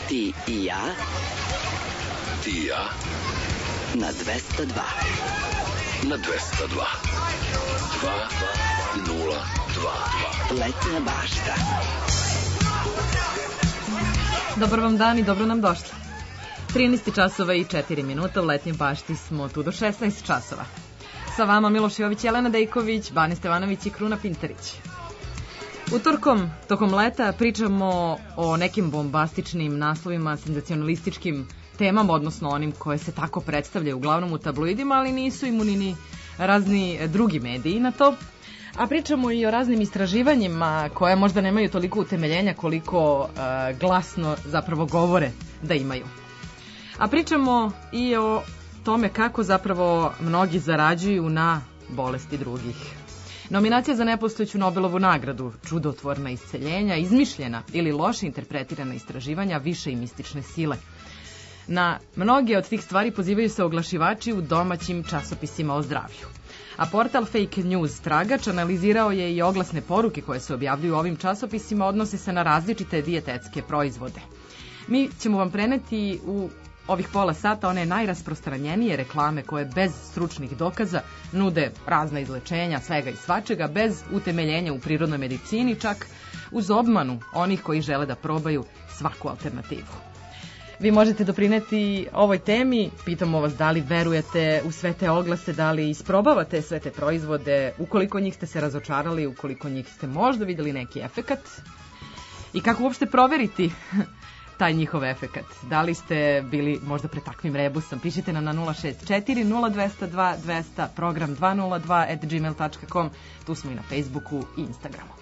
Ti i ja. Ti i ja. Na 202. Na 202. 202. Letnja bašta. Dobar vam dan i dobro nam došli. 13 časova i 4 minuta, u letnjem bašti smo tu do 16 časova. Sa vama Miloš Jović, Jelena Dejković, Bane Stevanović i Kruna Pintarić. Utorkom, tokom leta, pričamo o nekim bombastičnim naslovima, senzacionalističkim temama, odnosno onim koje se tako predstavljaju uglavnom u tabloidima, ali nisu imuni ni razni drugi mediji na to. A pričamo i o raznim istraživanjima koje možda nemaju toliko utemeljenja koliko glasno zapravo govore da imaju. A pričamo i o tome kako zapravo mnogi zarađuju na bolesti drugih. Nominacija za nepostojeću Nobelovu nagradu, čudotvorna isceljenja, izmišljena ili loše interpretirana istraživanja više i mistične sile. Na mnoge od tih stvari pozivaju se oglašivači u domaćim časopisima o zdravlju. A portal Fake News Tragač analizirao je i oglasne poruke koje se objavljuju u ovim časopisima, odnose se na različite dijetetske proizvode. Mi ćemo vam preneti u ovih pola sata one najrasprostranjenije reklame koje bez stručnih dokaza nude razna izlečenja, svega i svačega, bez utemeljenja u prirodnoj medicini, čak uz obmanu onih koji žele da probaju svaku alternativu. Vi možete doprineti ovoj temi, pitamo vas da li verujete u sve te oglase, da li isprobavate sve te proizvode, ukoliko njih ste se razočarali, ukoliko njih ste možda vidjeli neki efekat i kako uopšte proveriti taj njihov efekat. Da li ste bili možda pred takvim rebusom? Pišite nam na 064 0202 200, program 202@gmail.com, tu smo i na Facebooku i Instagramu.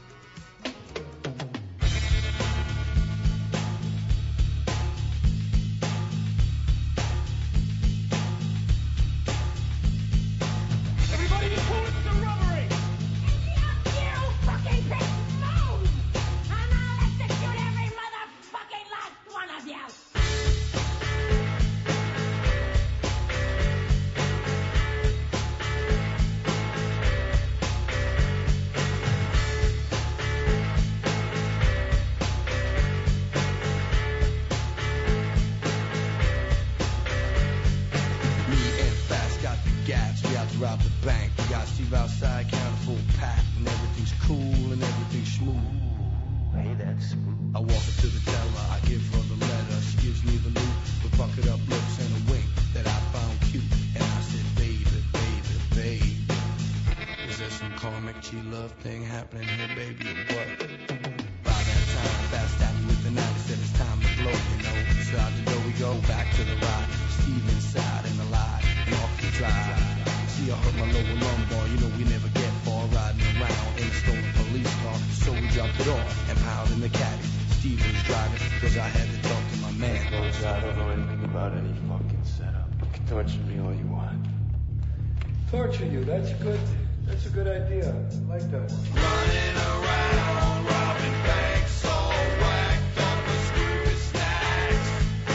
Torture you, that's a good idea. I like that one. Running around, robbing banks, all whacked up with stupid snacks.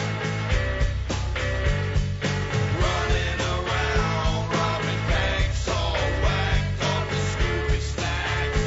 Running around, robbing banks, all whacked up with stupid snacks.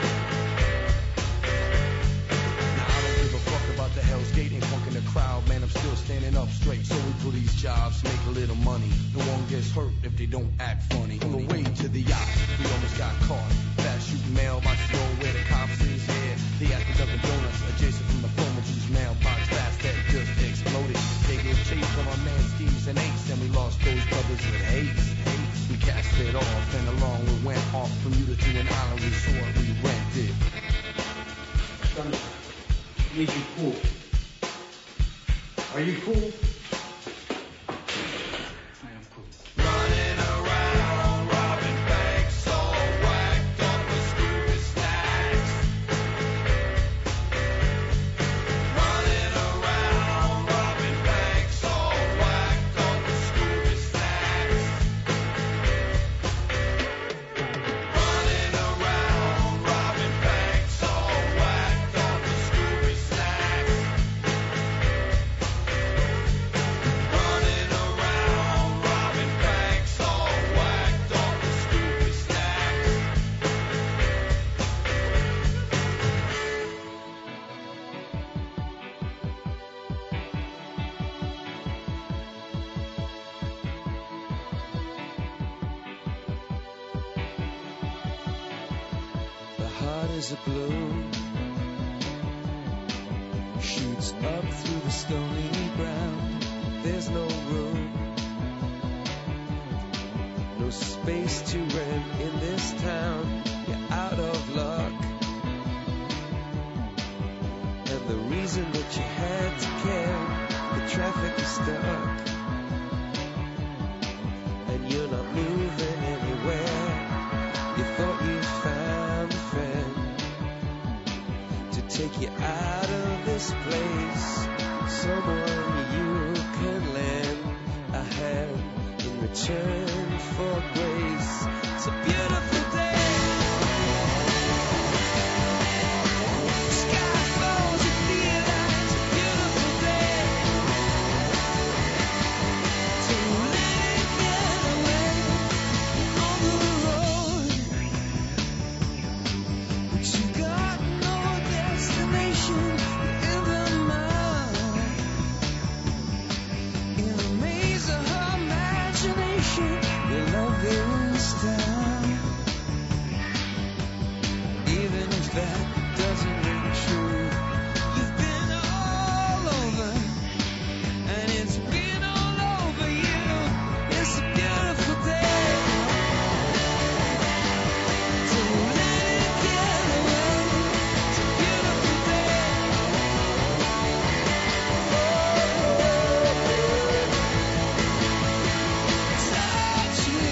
Now I don't give a fuck about the Hell's Gate and fucking the crowd, man, I'm still standing up straight. So we do these jobs, make a little money. No one gets hurt if they don't act funny. On the way to the yacht, we almost got caught. Fast shooting mailbox store where the cops is here. They at the Dunkin' Donuts, adjacent from the former whose mailbox fast that just exploded. They gave chase from our man Steve's and Ace, and we lost those brothers with haste. We cast it off, and along we went off Bermuda to an island resort we rented. Son, need you cool. Are you cool? hot as a balloon, shoots up through the stony ground. There's no room, no space to rent in this town. You're out of luck, and the reason that you had to care, the traffic is stuck, and you're not moving anywhere. You thought you found a friend to take you out of this place, someone you can lend a hand in return for grace. It's a beautiful day. Sky falls, you feel like it's a beautiful day. Don't let it get away on the road, but you got no destination in the mind. In a maze of her imagination, your love is down. Even if that doesn't ring true, you've been all over, and it's been all over you. It's a beautiful day. Don't let it get away. It's a beautiful day. Touch me,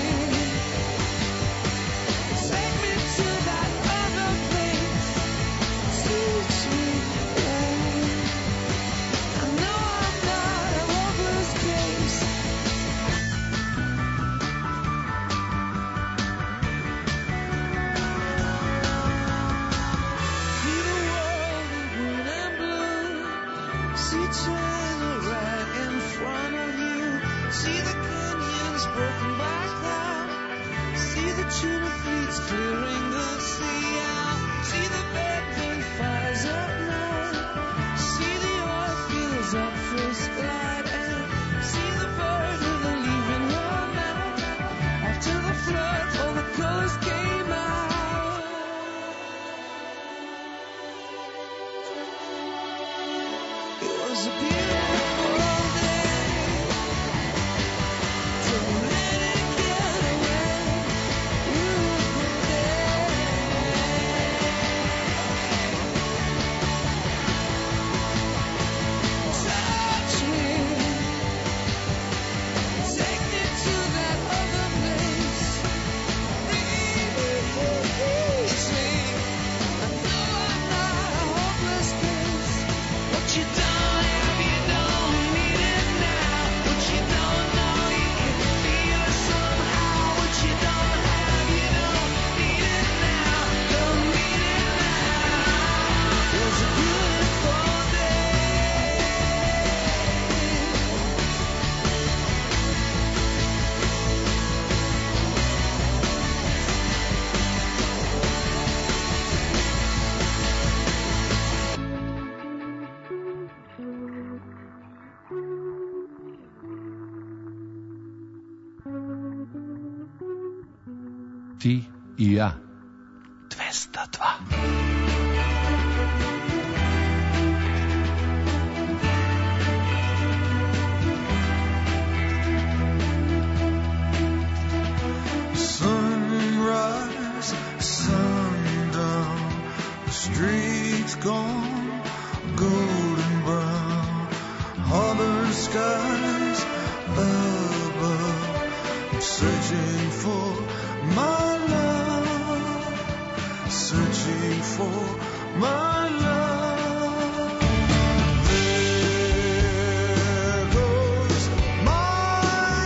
take me to that other place. Teach me, babe. I know I'm not a hopeless case. See the world in green and blue. See China right in front of you. See the canyons broken by cloud. See the tuna fleets clearing the sea out. See the bedroom fires at night. See the oil fields at first light. And see the bird with a leaf in her mouth. After the flood, all the colors came out. It was a beautiful day. Don't let it get away. Beautiful day. Touch me, take me to that other place. Release me. I know I'm not a hopeless case. What you don't have, you don't need it now. What you don't know, you can feel it somehow. What you don't have, you don't need it now. Don't need it now. It was a beautiful day. Ti i ja. 202. Sunrise, sundown, the streets gone golden brown, harbor skies above. I'm searching for my love, searching for my love. There goes my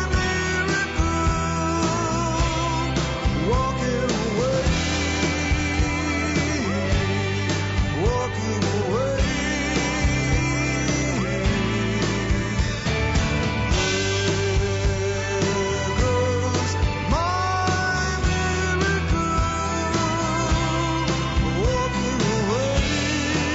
miracle, walking away, walking away. There goes my miracle, walking away.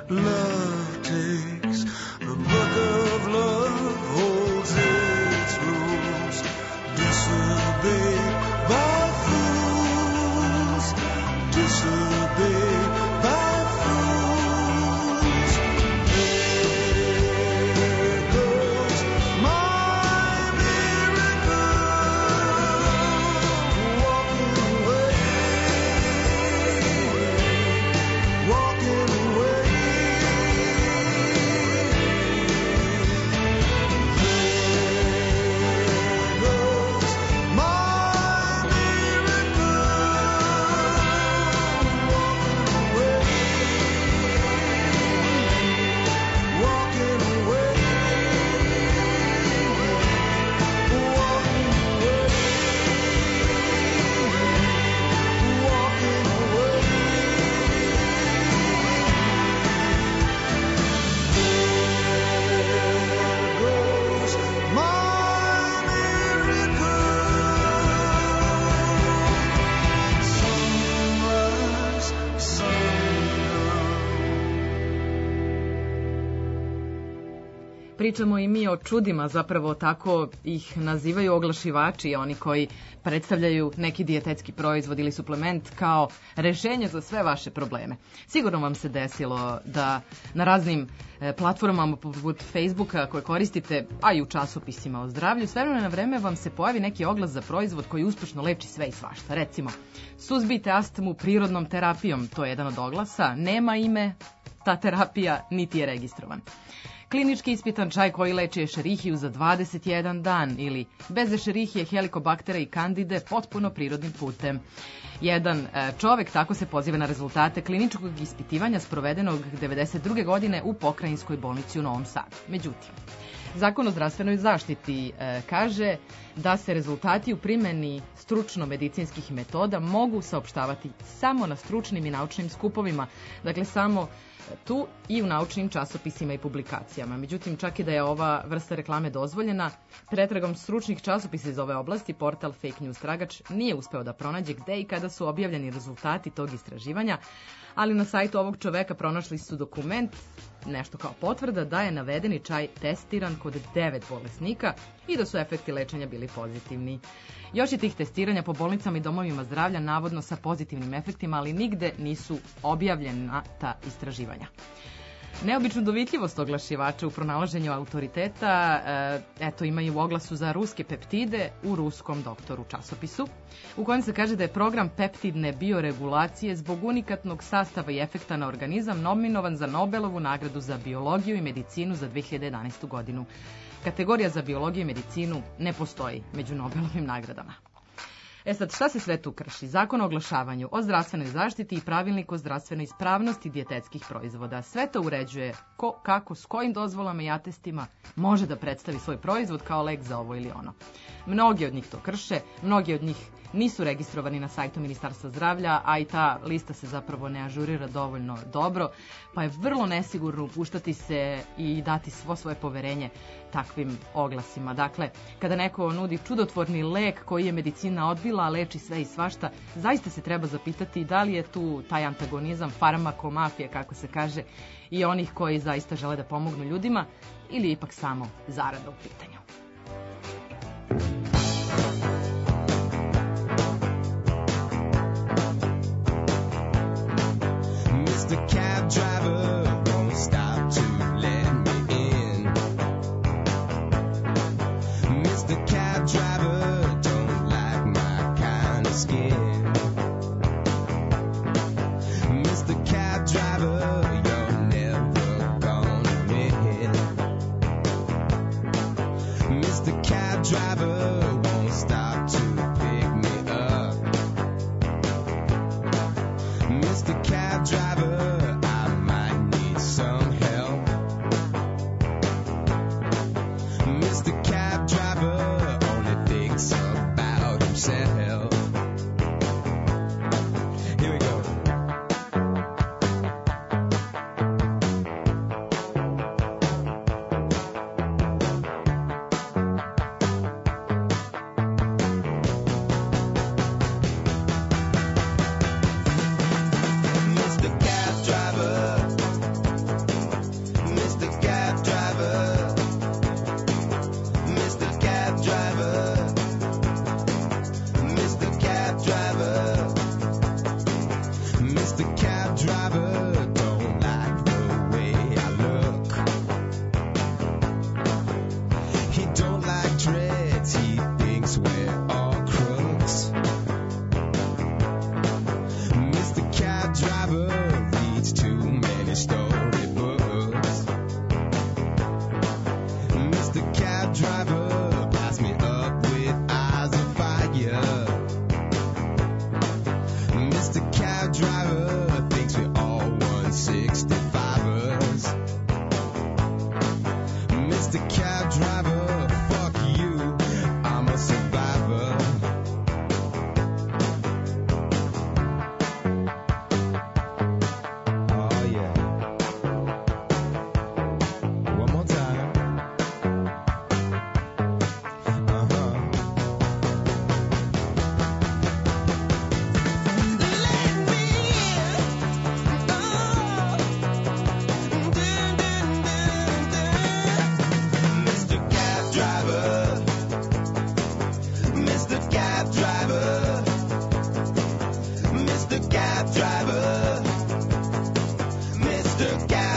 love takes. The book of love holds its rules, disobeyed by fools, disobeyed by fools. There goes my miracle, walking away, walking away. Pričamo i mi o čudima, zapravo tako ih nazivaju oglašivači, oni koji predstavljaju neki dijetetski proizvod ili suplement kao rešenje za sve vaše probleme. Sigurno vam se desilo da na raznim platformama poput Facebooka koje koristite, a i u časopisima o zdravlju, s vremena na vreme vam se pojavi neki oglas za proizvod koji uspešno leči sve i svašta. Recimo, suzbijte astmu prirodnom terapijom, to je jedan od oglasa, nema ime, ta terapija niti je registrovan. Klinički ispitan čaj koji leči ešerihiju za 21 dan ili bez ešerihije, helikobaktera i kandide potpuno prirodnim putem. Jedan čovek tako se poziva na rezultate kliničkog ispitivanja sprovedenog 1992. godine u Pokrajinskoj bolnici u Novom Sadu. Međutim, Zakon o zdravstvenoj zaštiti kaže da se rezultati u primjeni stručno-medicinskih metoda mogu saopštavati samo na stručnim i naučnim skupovima, dakle samo tu i u naučnim časopisima i publikacijama. Međutim, čak i da je ova vrsta reklame dozvoljena, pretragom stručnih časopisa iz ove oblasti, portal Fake News Tragač nije uspeo da pronađe gde i kada su objavljeni rezultati tog istraživanja, ali na sajtu ovog čoveka pronašli su dokument, nešto kao potvrda da je navedeni čaj testiran kod 9 bolesnika i da su efekti lečenja bili pozitivni. Još je tih testiranja po bolnicama i domovima zdravlja navodno sa pozitivnim efektima, ali nigde nisu objavljena ta istraživanja. Neobičnu dovitljivost oglašivača u pronalaženju autoriteta imaju u oglasu za ruske peptide u Ruskom doktoru časopisu, u kojem se kaže da je program peptidne bioregulacije zbog unikatnog sastava i efekta na organizam nominovan za Nobelovu nagradu za biologiju i medicinu za 2011. godinu. Kategorija za biologiju i medicinu ne postoji među Nobelovim nagradama. Sad, šta se sve tu krši? Zakon o oglašavanju, o zdravstvenoj zaštiti i pravilnik o zdravstvenoj ispravnosti dijetetskih proizvoda. Sve to uređuje ko, kako, s kojim dozvolama i atestima može da predstavi svoj proizvod kao lek za ovo ili ono. Mnogi od njih to krše, mnogi od njih nisu registrovani na sajtu Ministarstva zdravlja, a i ta lista se zapravo ne ažurira dovoljno dobro, pa je vrlo nesigurno upuštati se i dati svo svoje poverenje takvim oglasima. Dakle, kada neko nudi čudotvorni lek koji je medicina odbila, a leči sve i svašta, zaista se treba zapitati da li je tu taj antagonizam farmakomafije, kako se kaže, i onih koji zaista žele da pomognu ljudima, ili je ipak samo zarada u pitanju. The cab driver won't stop to let me in. Mr. Cab driver don't like my kind of skin. Mr. Cab driver, you're never gonna win. Mr. Cab driver won't stop to pick me up. Mr. Cab driver,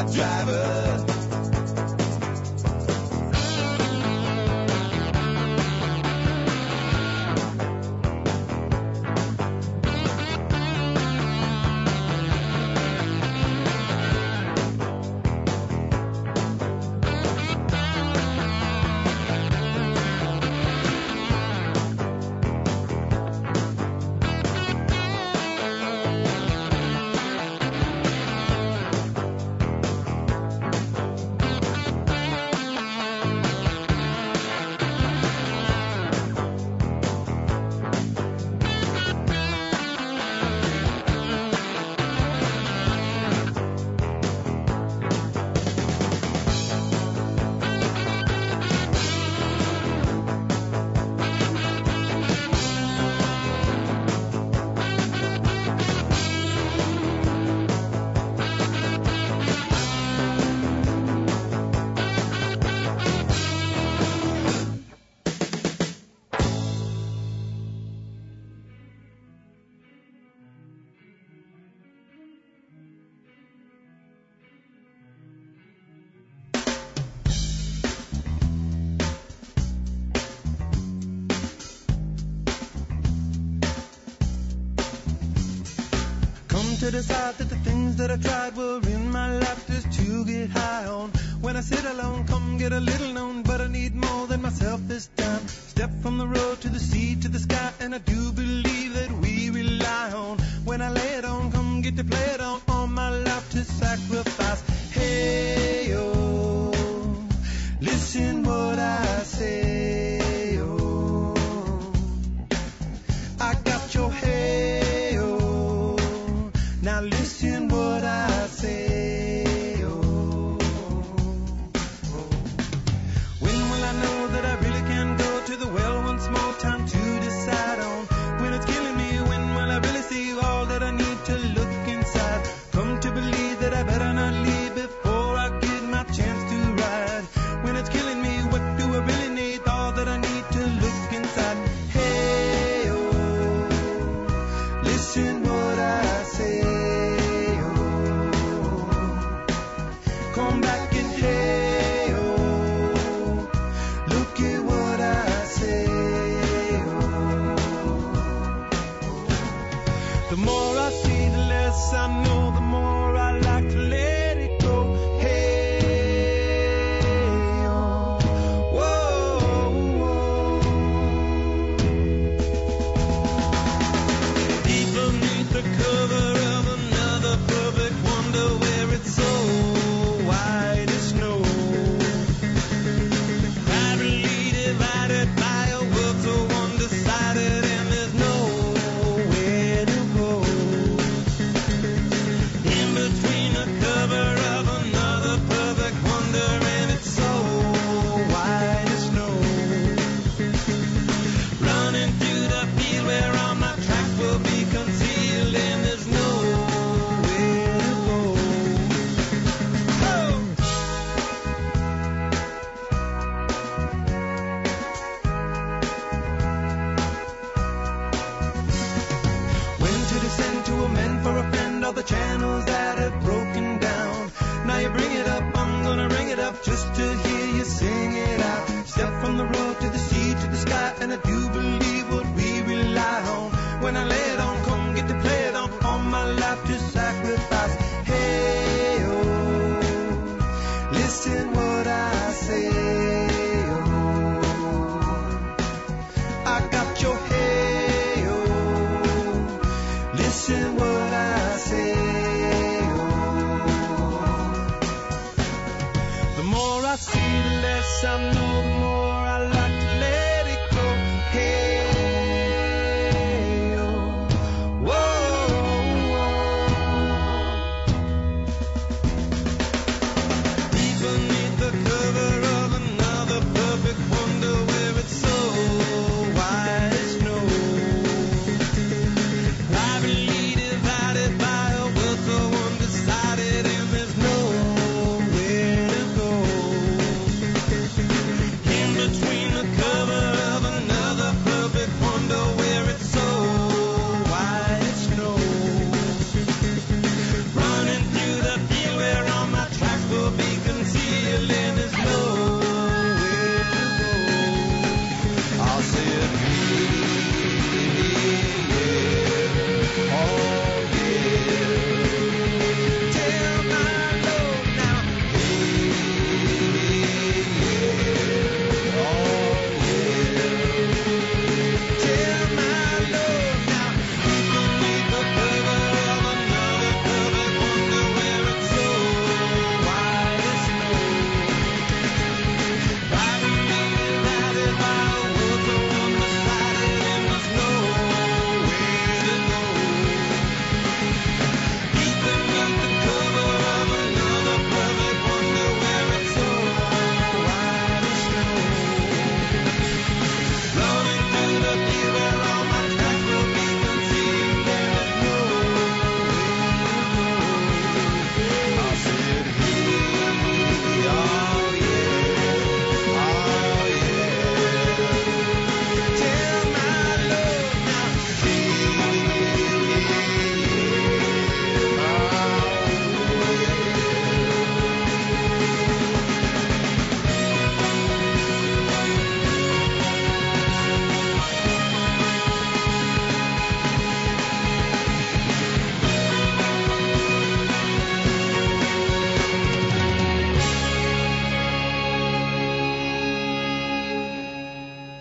driver. To decide that the things that I tried were in my life just to get high on. When I sit alone, come get a little known, but I need more than myself this time. Step from the road to the sea to the sky, and I do believe that we rely on. When I lay it on, come get to play it on, all my life to sacrifice. Hey, oh, listen what I say, oh, I got your hey. Now listen what I say, oh, oh. When will I know that I really can go to the well once more? Time to decide on. When it's killing me, when will I really see all that I need to look inside? Come to believe that I better not leave before I get my chance to ride. When it's killing me, what do I really need? All that I need to look inside. Hey, oh, listen what I say. Come back and hey, oh, look at what I say, oh. The more I see, the less I know, the more I like to let it go. Hey, oh, whoa, whoa. Deep beneath the cover of another perfect wonder where it's so white as snow, privately divided by a world so undecided, and there's nowhere to go. In between the cover of another perfect wonder, and it's so white as snow. Running through the field where all my tracks will be concealed, and there's nowhere to go. For a friend, all the channels that have broken down. Now you bring it up, I'm gonna ring it up just to hear you sing it out. Step from the road to the sea to the sky, and I do believe what we rely on. When I lay it on, come get to play it on, all my life to sacrifice. Hey, oh, listen what I say, oh, I got your hey, oh, listen what I say, oh. The more I see, the less I know, the more I like to let it go. Hey, oh, whoa, whoa. Deep beneath the cover of another perfect wonder where it's so white as snow, privately divided by a world so undecided, and there's nowhere to go. In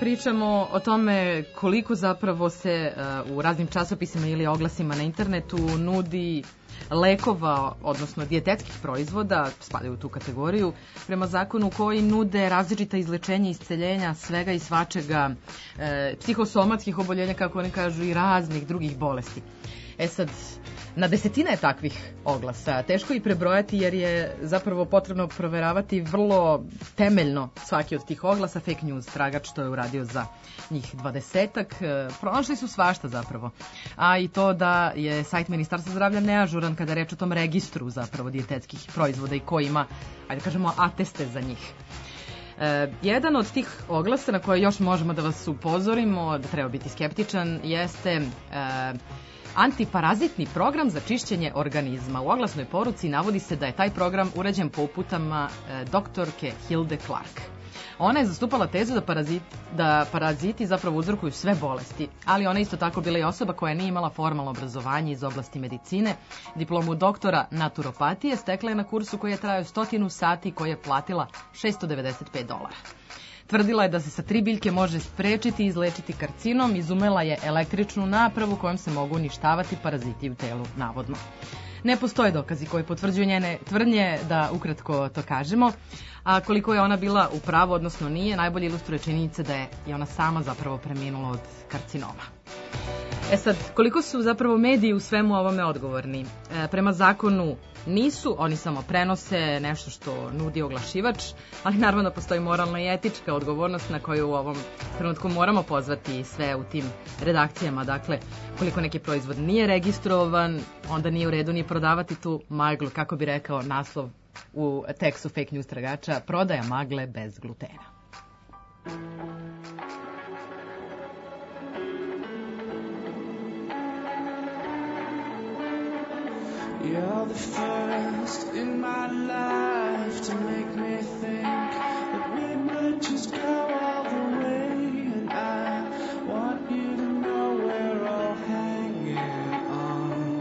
pričamo o tome koliko zapravo se u raznim časopisima ili oglasima na internetu nudi lekova, odnosno dijetetskih proizvoda, spadaju u tu kategoriju, prema zakonu koji nude različita izlečenja, isceljenja, svega i svačega, psihosomatskih oboljenja, kako oni kažu, i raznih drugih bolesti. Sad, na desetine je takvih oglasa. Teško i prebrojati jer je zapravo potrebno proveravati vrlo temeljno svaki od tih oglasa. Fake news tragač to je uradio za njih 20-ak. Pronašli su svašta zapravo. A i to da je sajt Ministarstva zdravlja neažuran kada je reč o tom registru zapravo dijetetskih proizvoda i ko ima, ajde kažemo, ateste za njih. Jedan od tih oglasa na koje još možemo da vas upozorimo, da treba biti skeptičan, jeste antiparazitni program za čišćenje organizma. U oglasnoj poruci navodi se da je taj program urađen po uputama doktorke Hilde Clark. Ona je zastupala tezu da paraziti zapravo uzrokuju sve bolesti, ali ona isto tako bila i osoba koja nije imala formalno obrazovanje iz oblasti medicine. Diplomu doktora naturopatije stekla je na kursu koji je trajao 100 sati, koji je platila $695. Tvrdila je da se sa 3 biljke može sprečiti i izlečiti karcinom, izumela je električnu napravu kojom se mogu uništavati paraziti u telu, navodno. Ne postoje dokazi koji potvrđuju njene tvrdnje, da ukratko to kažemo, a koliko je ona bila u pravu, odnosno nije, najbolje ilustruje činjenica da je i ona sama zapravo preminula od karcinoma. Sad, koliko su zapravo mediji u svemu ovome odgovorni? Prema zakonu nisu, oni samo prenose nešto što nudi oglašivač, ali naravno da postoji moralna i etička odgovornost na koju u ovom trenutku moramo pozvati sve u tim redakcijama. Dakle, koliko neki proizvod nije registrovan, onda nije u redu ni prodavati tu maglu, kako bi rekao naslov u tekstu Fake News tragača, prodaja magle bez glutena. You're the first in my life to make me think that we might just go all the way. And I want you to know we're all hanging on.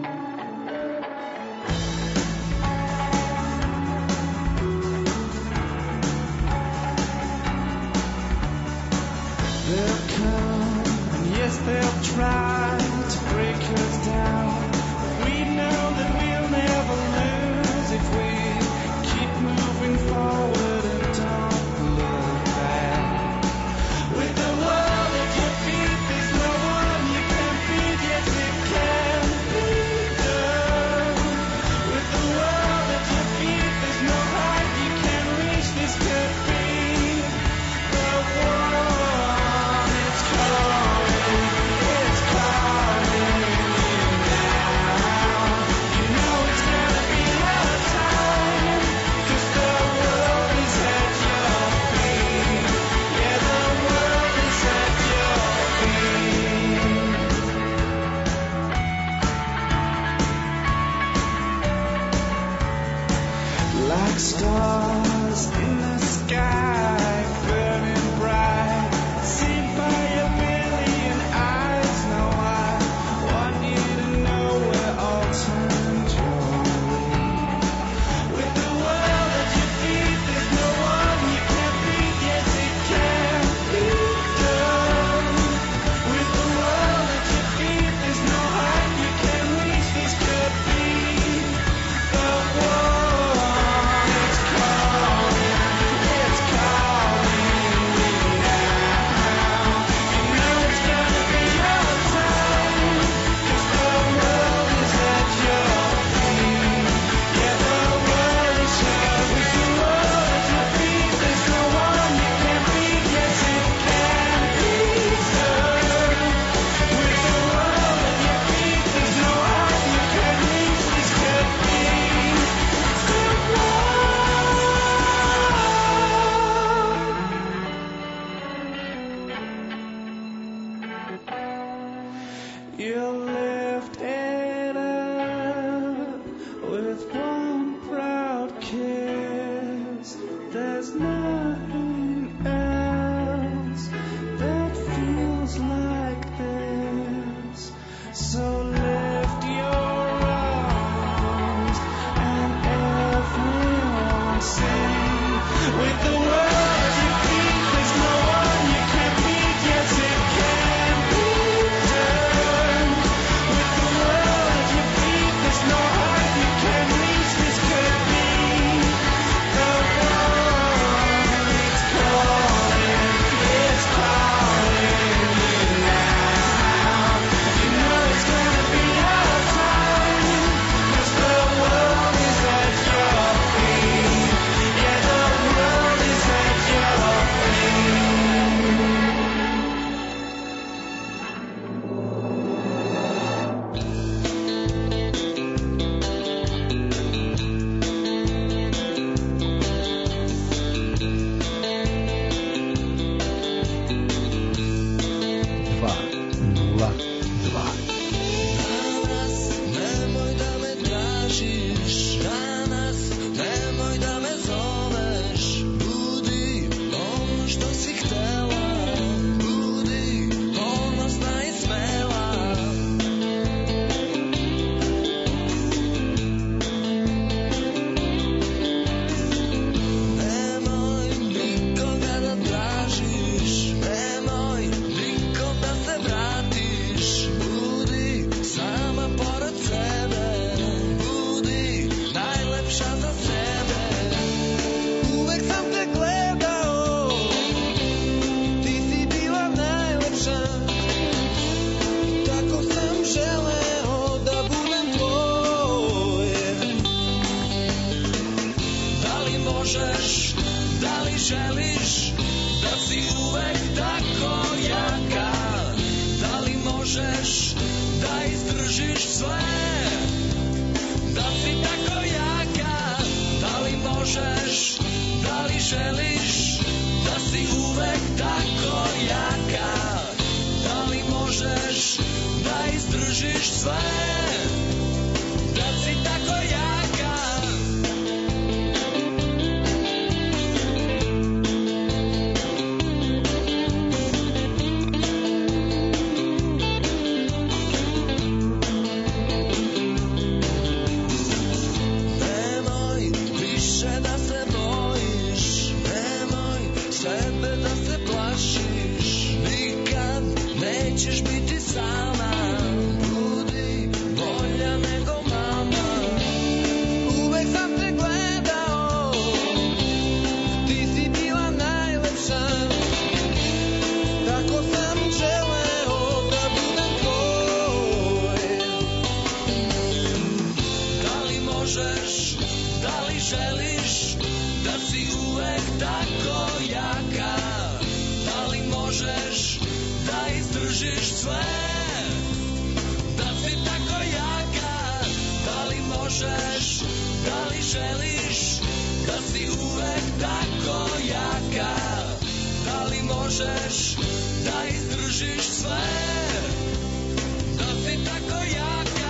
They'll come, and yes, they'll try to break us down. We know that we'll never lose if we keep moving forward and don't look back. With the world at your feet, there's no one you can beat. Yes, it can be done. With the world at your feet, there's no height you can reach. This could be the one. It's calling. It's calling. Like stars in the sky, burning bright, seen by a billion eyes. Now I want you to know we're all turned your way. With the world at your feet, there's no one you can beat. Yes, it can be done. With the world at your feet, there's no height you can reach. This could be the one. You lift it up with one proud kiss. There's nothing else that feels like this. So lift your arms and everyone sing. With the world at your feet, there's no one you can beat. možeš, da li želiš da si uvek tako jaka, da li možeš da izdržiš sve, da si tako jaka, da li možeš, da li želiš da si uvek tako jaka, da li možeš da izdržiš sve, da si tako jaka. Nemoj više da se bojiš, nemoj sebe da se plašiš, nikad nećeš biti sama, budi bolja nego mama. Uvek sam te gledao, ti si bila najlepša, tako sam želeo da budem tvoj. Da li možeš, da li želiš da si uvek tako jaka, da li možeš da izdržiš sve, da si tako jaka, da li možeš, da li želiš da si uvek tako jaka, da li možeš da izdržiš sve, da si tako jaka.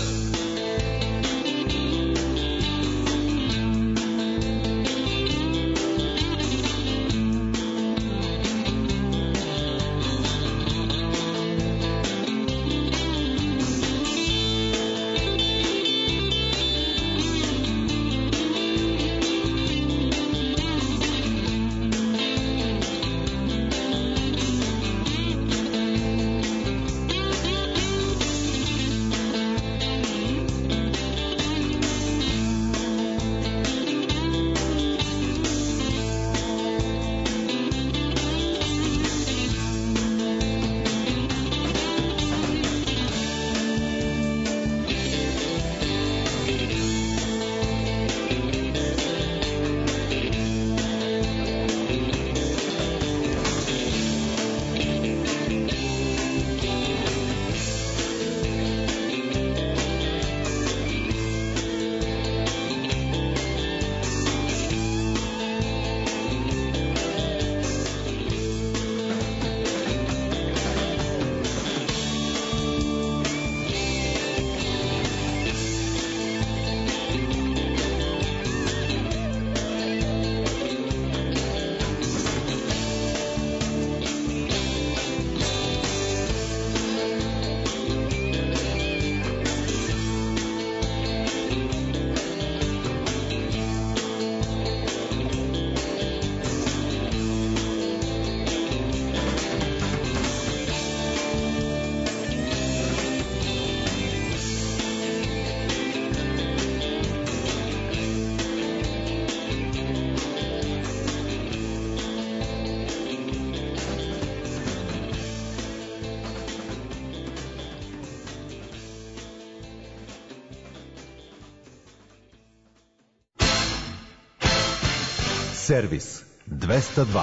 Servis 202.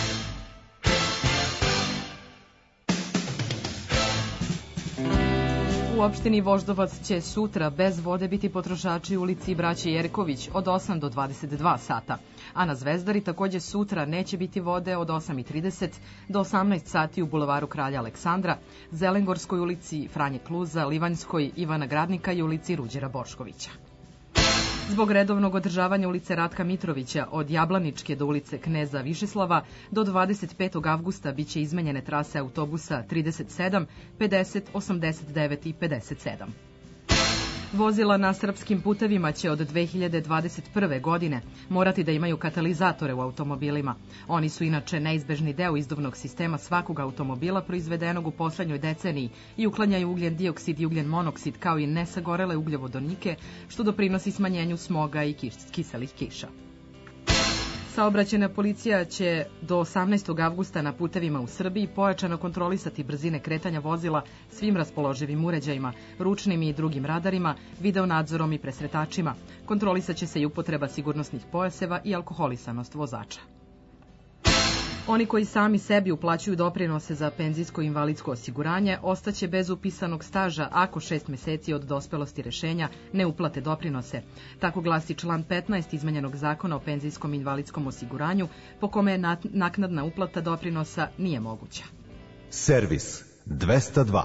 U opštini Voždovac će sutra bez vode biti potrošači u ulici Braće Jerković od 8 do 22 sata, a na Zvezdari takođe sutra neće biti vode od 8:30 do 18 sati u bulevaru Kralja Aleksandra, Zelengorskoj ulici Franje Kluza, Livanjskoj Ivana Gradnika i ulici Ruđera Boškovića. Zbog redovnog održavanja ulice Ratka Mitrovića od Jablaničke do ulice Kneza Višeslava do 25. avgusta biće izmenjene trase autobusa 37, 50, 89 i 57. Vozila na srpskim putevima će od 2021. godine morati da imaju katalizatore u automobilima. Oni su inače neizbežni deo izduvnog sistema svakog automobila proizvedenog u poslednjoj deceniji i uklanjaju ugljen dioksid i ugljen monoksid kao i nesagorele ugljovodonike, što doprinosi smanjenju smoga i kiselih kiša. Saobraćajna policija će do 18. avgusta na putevima u Srbiji pojačano kontrolisati brzine kretanja vozila svim raspoloživim uređajima, ručnim i drugim radarima, videonadzorom i presretačima. Kontrolisat će se i upotreba sigurnosnih pojaseva i alkoholisanost vozača. Oni koji sami sebi uplaćuju doprinose za penzijsko i invalidsko osiguranje ostaće bez upisanog staža ako 6 meseci od dospelosti rešenja ne uplate doprinose. Tako glasi član 15 izmenjenog zakona o penzijskom i invalidskom osiguranju, po kome naknadna uplata doprinosa nije moguća. Servis 202.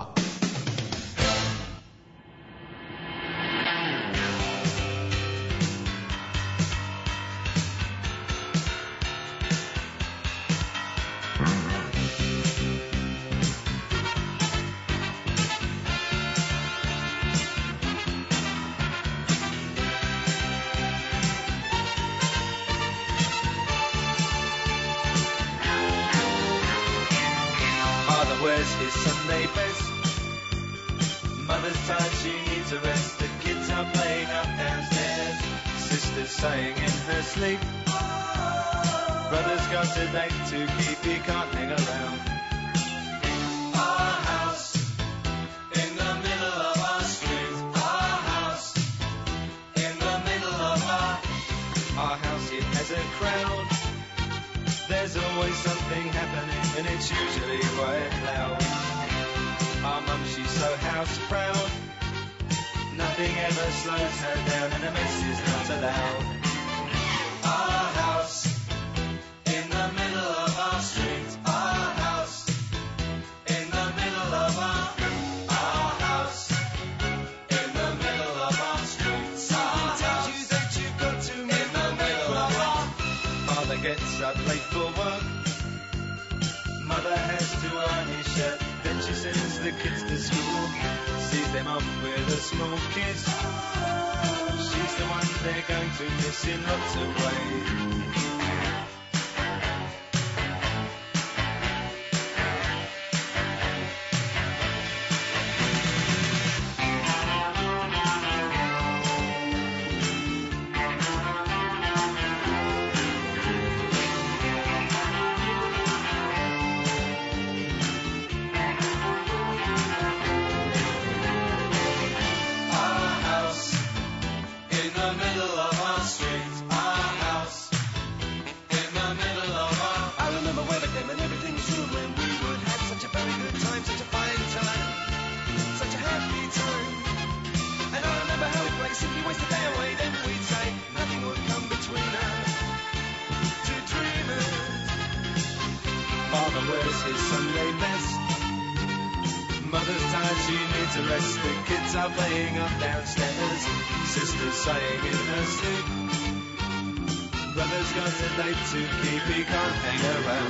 His Sunday best. Mother's tired, she needs a rest. The kids are playing up downstairs. Sister's sighing in her sleep. Brother's got a date to keep, he can't hang around. Our house in the middle of our street. Our house in the middle of our house. It has a crowd. There's always something happening, and it's usually quite loud. Our mum, she's so house proud. Nothing ever slows her down, and a mess is not allowed. Our house in the middle of our street. Our house in the middle of our house in the middle of our street. Something tells you that you've got to in the middle of our. Father gets up late for work. Mother has to iron his shirt. Then she sends the kids to school. Sees them off with a small kiss. She's the one they're going to miss in lots of ways. His Sunday best. Mother's tired, she needs a rest. The kids are playing up downstairs. Sister's sighing in her sleep. Brother's got a date to keep, he can't hang around.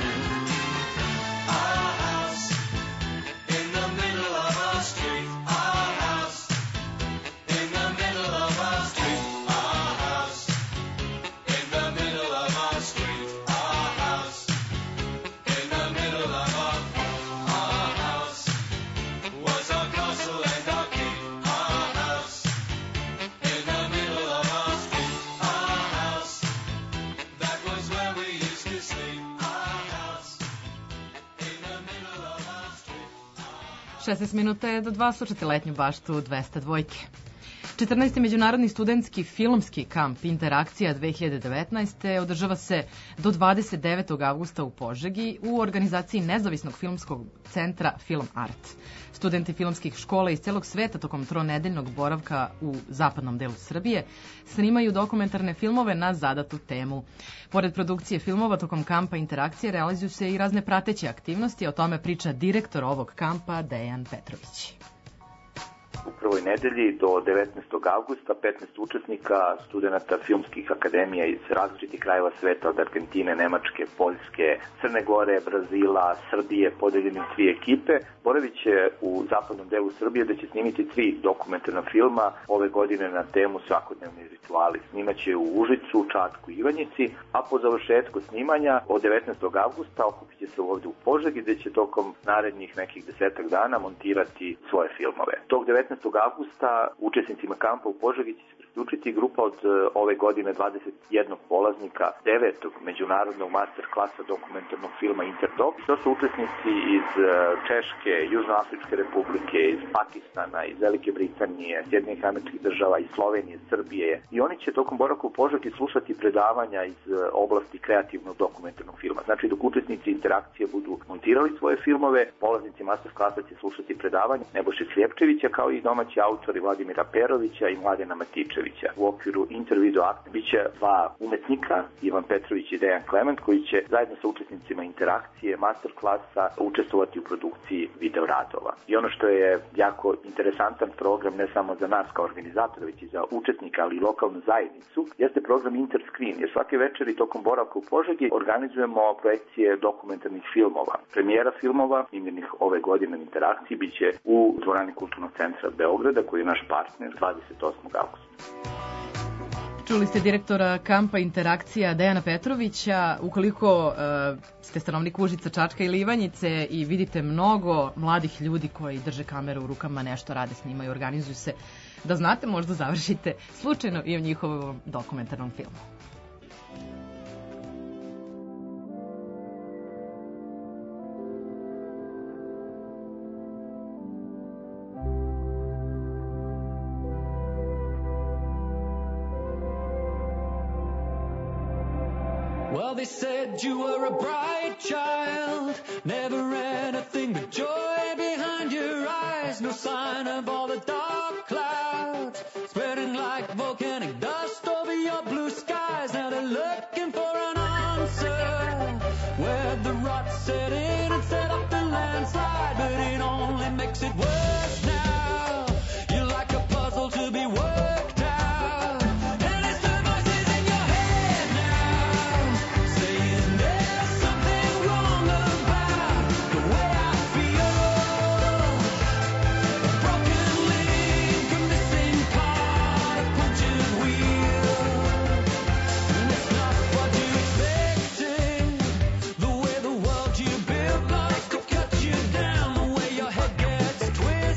Our house in the middle of our street. Our house in the middle of our street. Our house in the middle of our street. Our house in the middle of our house was our castle and our keep. Our house in the middle of our street. Our house, that was where we used to sleep. Our house in the middle of our street. 16 minuta je do 2, slušate letnju baštu 202. 14. Međunarodni studentski filmski kamp Interakcija 2019. održava se do 29. avgusta u Požegi u organizaciji Nezavisnog filmskog centra Film Art. Studenti filmskih škola iz celog sveta tokom tronedeljnog boravka u zapadnom delu Srbije snimaju dokumentarne filmove na zadatu temu. Pored produkcije filmova tokom kampa Interakcije realizuju se i razne prateće aktivnosti, o tome priča direktor ovog kampa Dejan Petrović. U prvoj nedelji do 19. avgusta 15 učesnika, studenta filmskih akademija iz različitih krajeva sveta, od Argentine, Nemačke, Poljske, Crne Gore, Brazila, Srbije, podeljeni u 3 ekipe, boravit će u zapadnom delu Srbije da će snimiti 3 dokumentarna filma ove godine na temu svakodnevni rituali. Snimaće u Užicu, Čačku i Ivanjici, a po završetku snimanja od 19. avgusta okupit će se ovde u Požegi, gde će tokom narednih nekih 10 dana montirati svoje filmove. Tog 19. avgusta učesnicima kampa u Požegi će se učiti grupa od ove godine 21 polaznika 9. međunarodnog master klasa dokumentarnog filma Interdoc. To su učesnici iz Češke, Južnoafričke republike, iz Pakistana, iz Velike Britanije, Sjedinjenih Američkih Država, iz Slovenije, Srbije. I oni će tokom boravka u Požegi slušati predavanja iz oblasti kreativnog dokumentarnog filma. Znači, dok učesnici interakcije budu montirali svoje filmove, polaznici master klasa će slušati predavanja Nebojše Sljepčevića, kao i domaći autori Vladimira Perovića i Mladena Matičevića. U okviru intervideo akta biće dva umetnika, Ivan Petrović i Dejan Klement, koji će zajedno sa učesnicima interakcije master klasa učestvovati u produkciji video radova. I ono što je jako interesantan program, ne samo za nas kao organizatora, već i za učesnika, ali i lokalnu zajednicu, jeste program Interscreen, jer svake večeri tokom boravka u Požegi organizujemo projekcije dokumentarnih filmova. Premijera filmova snimljenih ove godine na interakciji biće u dvorani Kulturnog centra Beograda, koji je naš partner 28. augusta. Čuli ste direktora kampa Interakcija Dejana Petrovića. Ukoliko ste stanovnik Užica, Čačka ili Ivanjice i vidite mnogo mladih ljudi koji drže kameru u rukama, nešto rade, snimaju, organizuju se, da znate, možda završite slučajno i u njihovom dokumentarnom filmu. Well, they said you were a bright child, never anything but joy behind your eyes, no sign of all the dark clouds, spreading like volcanic dust over your blue skies. Now they're looking for an answer, where the rot set in and set up the landslide, but it only makes it worse now. You're like a puzzle to be worked out. And it's the voices in your head now, saying there's something wrong about the way I feel. A broken link, a missing part, a punctured wheel. And it's not what you expected, the way the world you built likes to cut you down, the way your head gets twisted.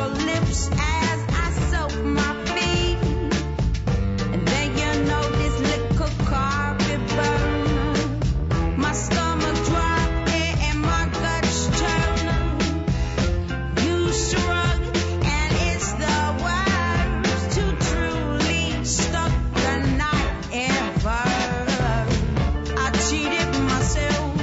your lips as I soak my feet. And then you know this liquor carpet burn. My stomach drop and my guts turn. You shrug and it's the worst to truly stuck the night ever. I cheated myself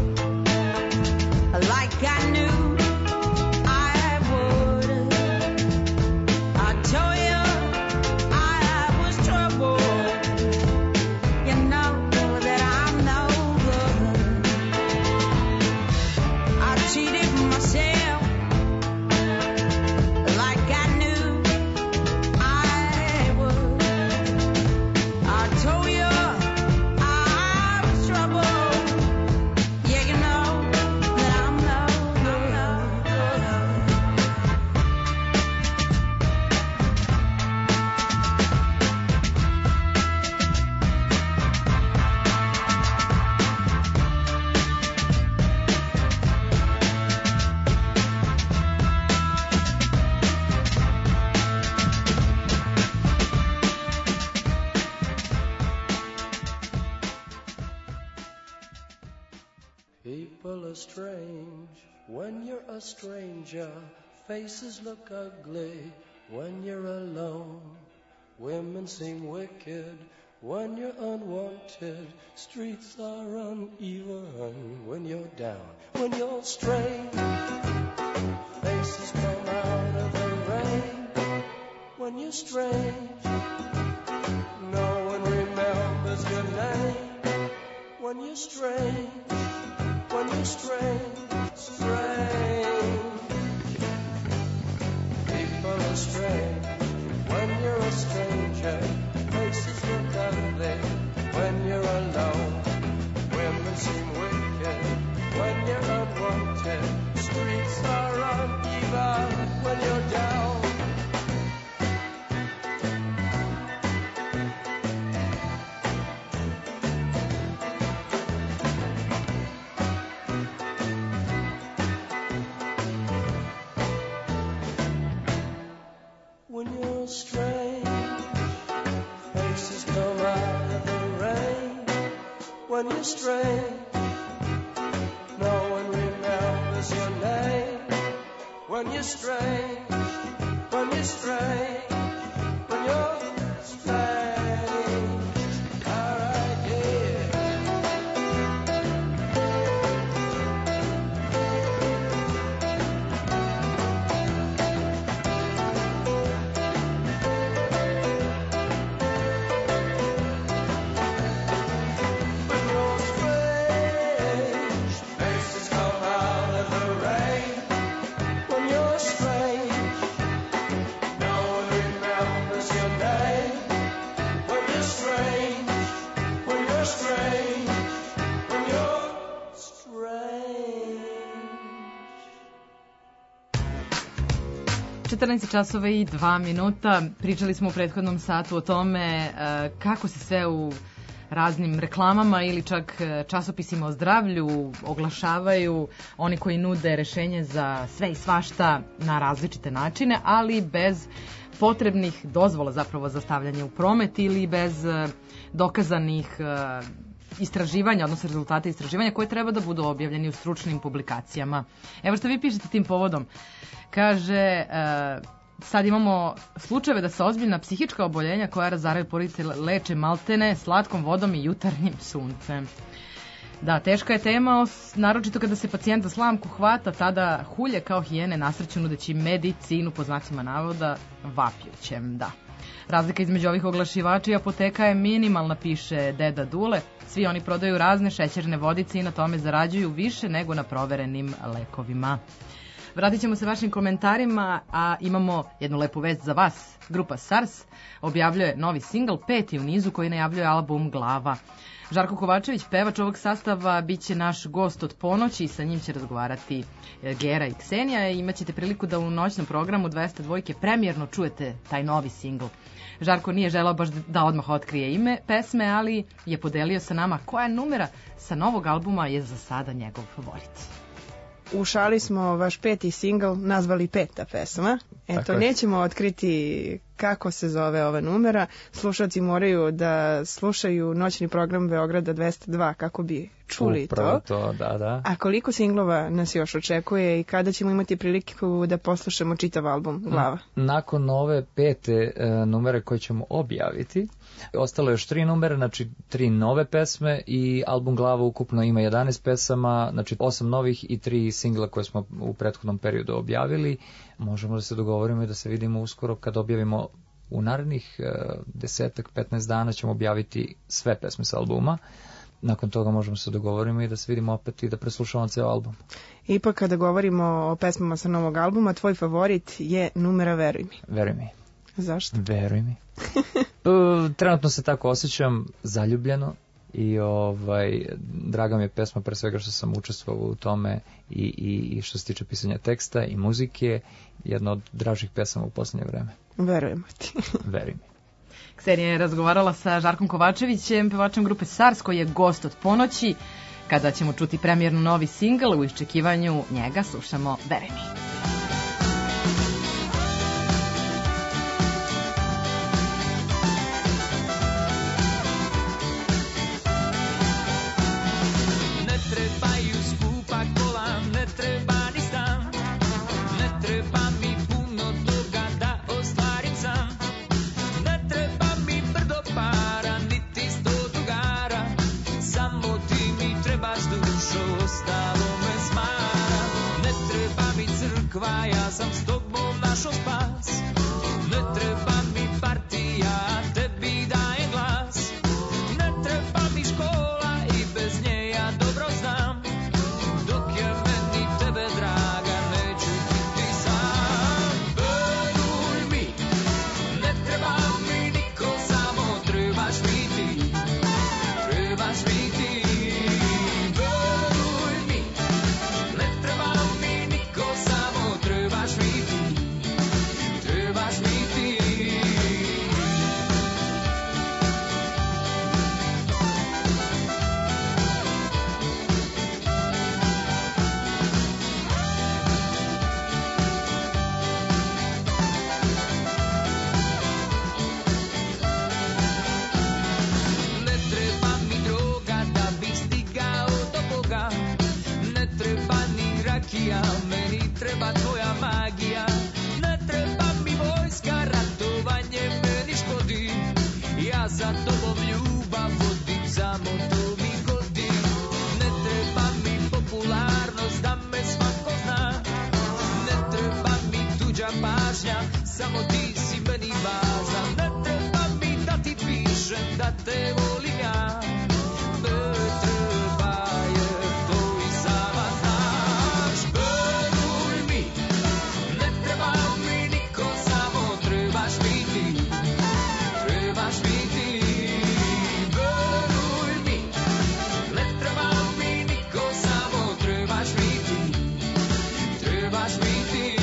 like I knew I would. I told you I was trouble. You know that I'm no good. I cheated myself like I knew I would. I told you I was trouble. Yeah, you know that I'm no good. People are strange when you're a stranger. Faces look ugly when you're alone. Women seem wicked when you're unwanted. Streets are uneven when you're down. When you're strange, faces come out of the rain. When you're strange, no one remembers your name. When you're strange, when you're strange, strange. People are strange when you're a stranger. Faces look ugly when you're alone. Women seem wicked when you're unwanted. Streets are uneven when you're down. When you're strange, faces come out of the rain. When you're strange, no one remembers your name. When you're strange, when you're strange, when you're strange. All right, yeah. When you're strange, faces come out of the rain. When you're strange, no one remembers your name. When you're strange, when you're strange, when you're strange. 14 časova i 2 minuta. Pričali smo u prethodnom satu o tome kako se sve u raznim reklamama ili čak časopisima o zdravlju oglašavaju oni koji nude rešenje za sve i svašta na različite načine, ali bez potrebnih dozvola zapravo za stavljanje u promet ili bez dokazanih istraživanja, odnosno rezultata istraživanja koje treba da budu objavljeni u stručnim publikacijama. Evo što vi pišete tim povodom. Kaže, sad imamo slučajeve da se ozbiljna psihička oboljenja koja razaraju porodice leče maltene slatkom vodom i jutarnjim suncem. Da, teška je tema, naročito kada se pacijent za slamku hvata, tada hulje kao hijene nasrću nudeći medicinu, po znacima navoda, vapijućem, da. Razlika između ovih oglašivača i apoteka je minimalna, piše Deda Dule. Svi oni prodaju razne šećerne vodice i na tome zarađuju više nego na proverenim lekovima. Vratit ćemo se vašim komentarima, a imamo jednu lepu vest za vas. Grupa SARS objavljuje novi singl, 5. u nizu koji najavljuje album Glava. Žarko Kovačević, pevač ovog sastava, bit će naš gost od ponoći i sa njim će razgovarati Gera i Ksenija. Imaćete priliku da u noćnom programu 202 premijerno čujete taj novi singl. Žarko nije želao baš da odmah otkrije ime pesme, ali je podelio sa nama koja numera sa novog albuma je za sada njegov favorit. U šali smo vaš 5. singl nazvali 5. pesma. Eto, je. nećemo otkriti kako se zove ova numera. Slušalci moraju da slušaju noćni program Beograda 202 kako bi čuli Upravo to. Da. A koliko singlova nas još očekuje i kada ćemo imati priliku da poslušamo čitav album Glava? Nakon ove 5. numere koje ćemo objaviti, ostalo je još 3 numere, znači 3 nove pesme i album Glava ukupno ima 11 pesama, znači 8 novih i 3 singla koje smo u prethodnom periodu objavili. Možemo da se dogovorimo i da se vidimo uskoro kad objavimo u narednih 10-15 dana ćemo objaviti sve pesme sa albuma. Nakon toga možemo se dogovorimo i da se vidimo opet i da preslušamo ceo album. Ipak kada govorimo o pesmama sa novog albuma, tvoj favorit je numera Veruj mi. Veruj mi. Zašto? Veruj mi. Trenutno se tako osjećam zaljubljeno i draga mi je pesma pre svega što sam učestvovao u tome i što se tiče pisanja teksta i muzike, jedna od dražih pesama u posljednje vreme. Verujemo ti. Veruj mi. Ksenija je razgovarala sa Žarkom Kovačevićem, pevačem grupe SARS, koji je gost od ponoći. Kada ćemo čuti premijerno novi singl, u iščekivanju njega slušamo Veruj mi. Ja sam s tobom našo spas. Ne treba mi partija, tebi dajem glas. Ne treba mi škola i bez nje ja dobro znam. Dok je meni tebe draga, neću biti sam. Veruj mi, ne treba mi niko, samo trebaš mi ti. Trebaš mi ti. Veruj mi, ne treba mi niko, samo trebaš mi ti. Trebaš mi ti. Ne treba mi droga da bih stigao do Boga. Ne treba ni rakija, meni treba tvoja magija. Ne treba mi vojska, ratovanje meni škodi. Ja za tobom ljubav vodim, samo to mi godi. Ne treba mi popularnost, da me svako zna. Ne treba mi tuđa pažnja, samo ti si meni važna. Ne treba mi da ti pišem da te volim ja. Ne treba, jer to i sama znaš. Veruj mi, ne treba mi niko, samo trebaš mi ti. Trebaš mi ti. Veruj mi, ne treba mi niko, samo trebaš mi ti. Trebaš mi ti.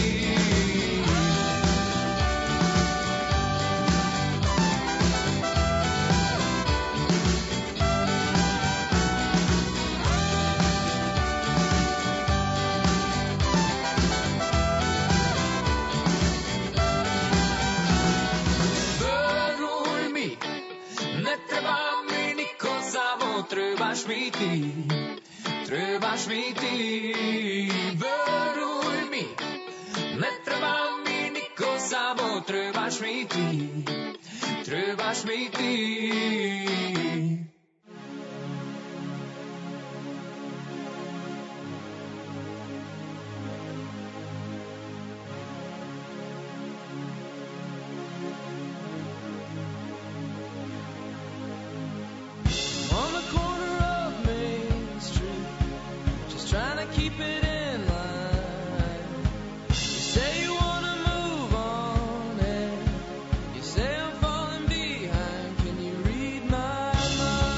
Veruj mi, ne treba mi niko, samo trebaš mi ti. Trebaš mi ti. Veruj mi, ne treba mi niko, samo trebaš mi ti. Trebaš mi ti. On the corner of Main Street, just trying to keep it in line. You say you wanna move on, and you say I'm falling behind. Can you read my mind?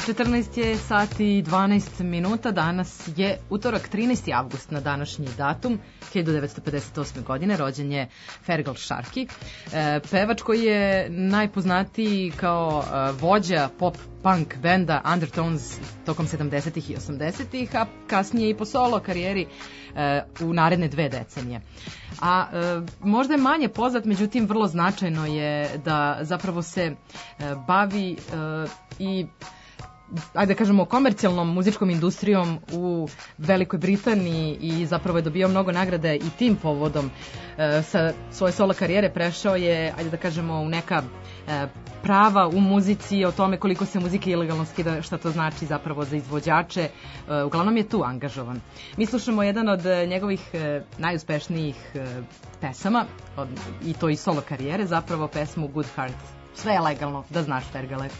14 je sati i 12 minuta, danas je utorak 13. avgust na današnji datum, 1958. godine, rođen je Fergal Sharkey, pevač koji je najpoznatiji kao vođa pop-punk benda Undertones tokom 70. i 80. a kasnije i po solo karijeri u naredne 2 decenije. A možda je manje poznat, međutim vrlo značajno je da zapravo se bavi i ajde da kažemo komercijalnom muzičkom industrijom u Velikoj Britaniji i zapravo je dobio mnogo nagrade i tim povodom sa svoje solo karijere prešao je, ajde da kažemo, u neka prava u muzici, o tome koliko se muzika ilegalno skida, šta to znači zapravo za izvođače. Uglavnom je tu angažovan. Mi slušamo jedan od njegovih najuspešnijih pesama i to iz solo karijere, zapravo pesmu Good Heart. Sve je legalno, da znaš, Fergale.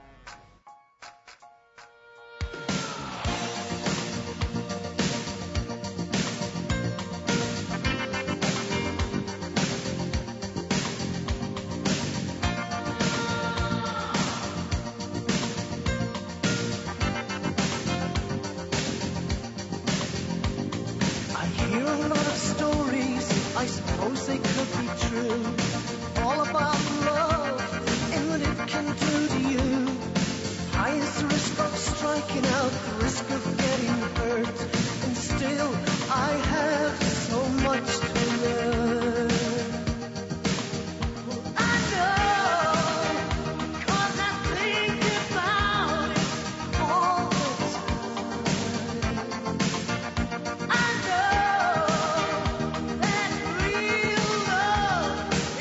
I suppose they could be true. All about love and what it can do to you. Highest risk of striking out, the risk of getting hurt. And still I have so much to learn. I know, 'cause I think about it all the time. I know that real love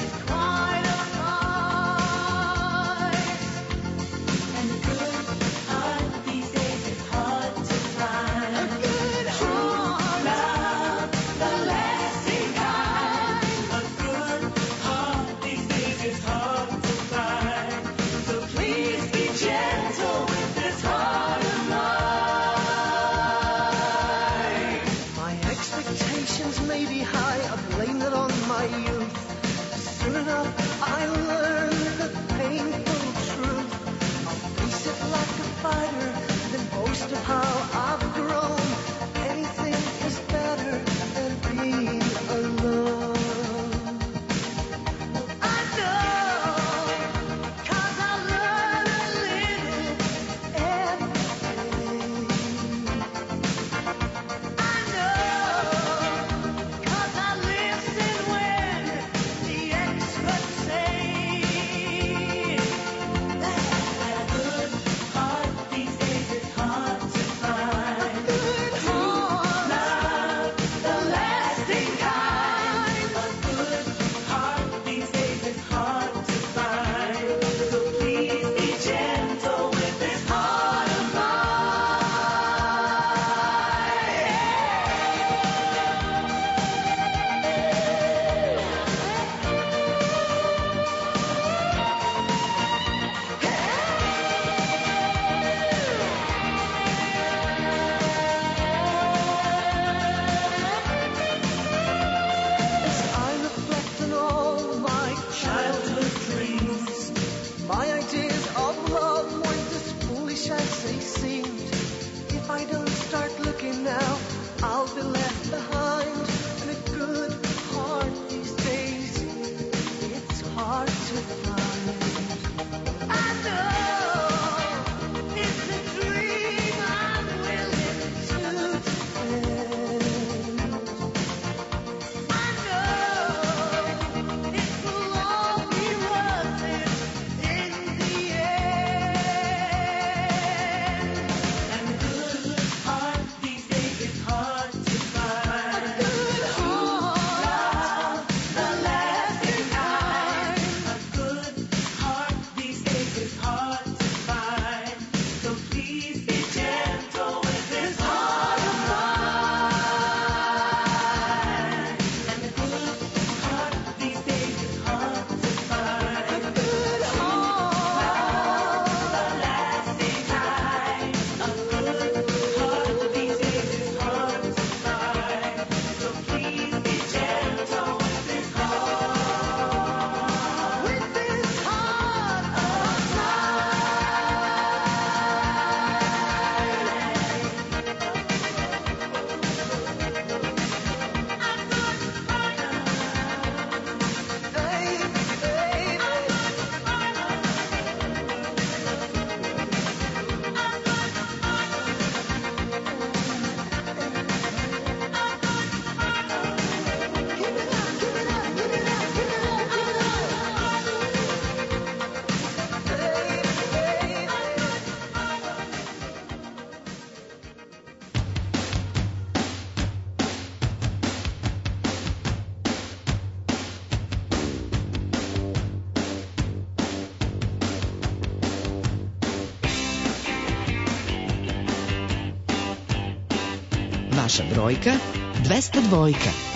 Naša brojka 202.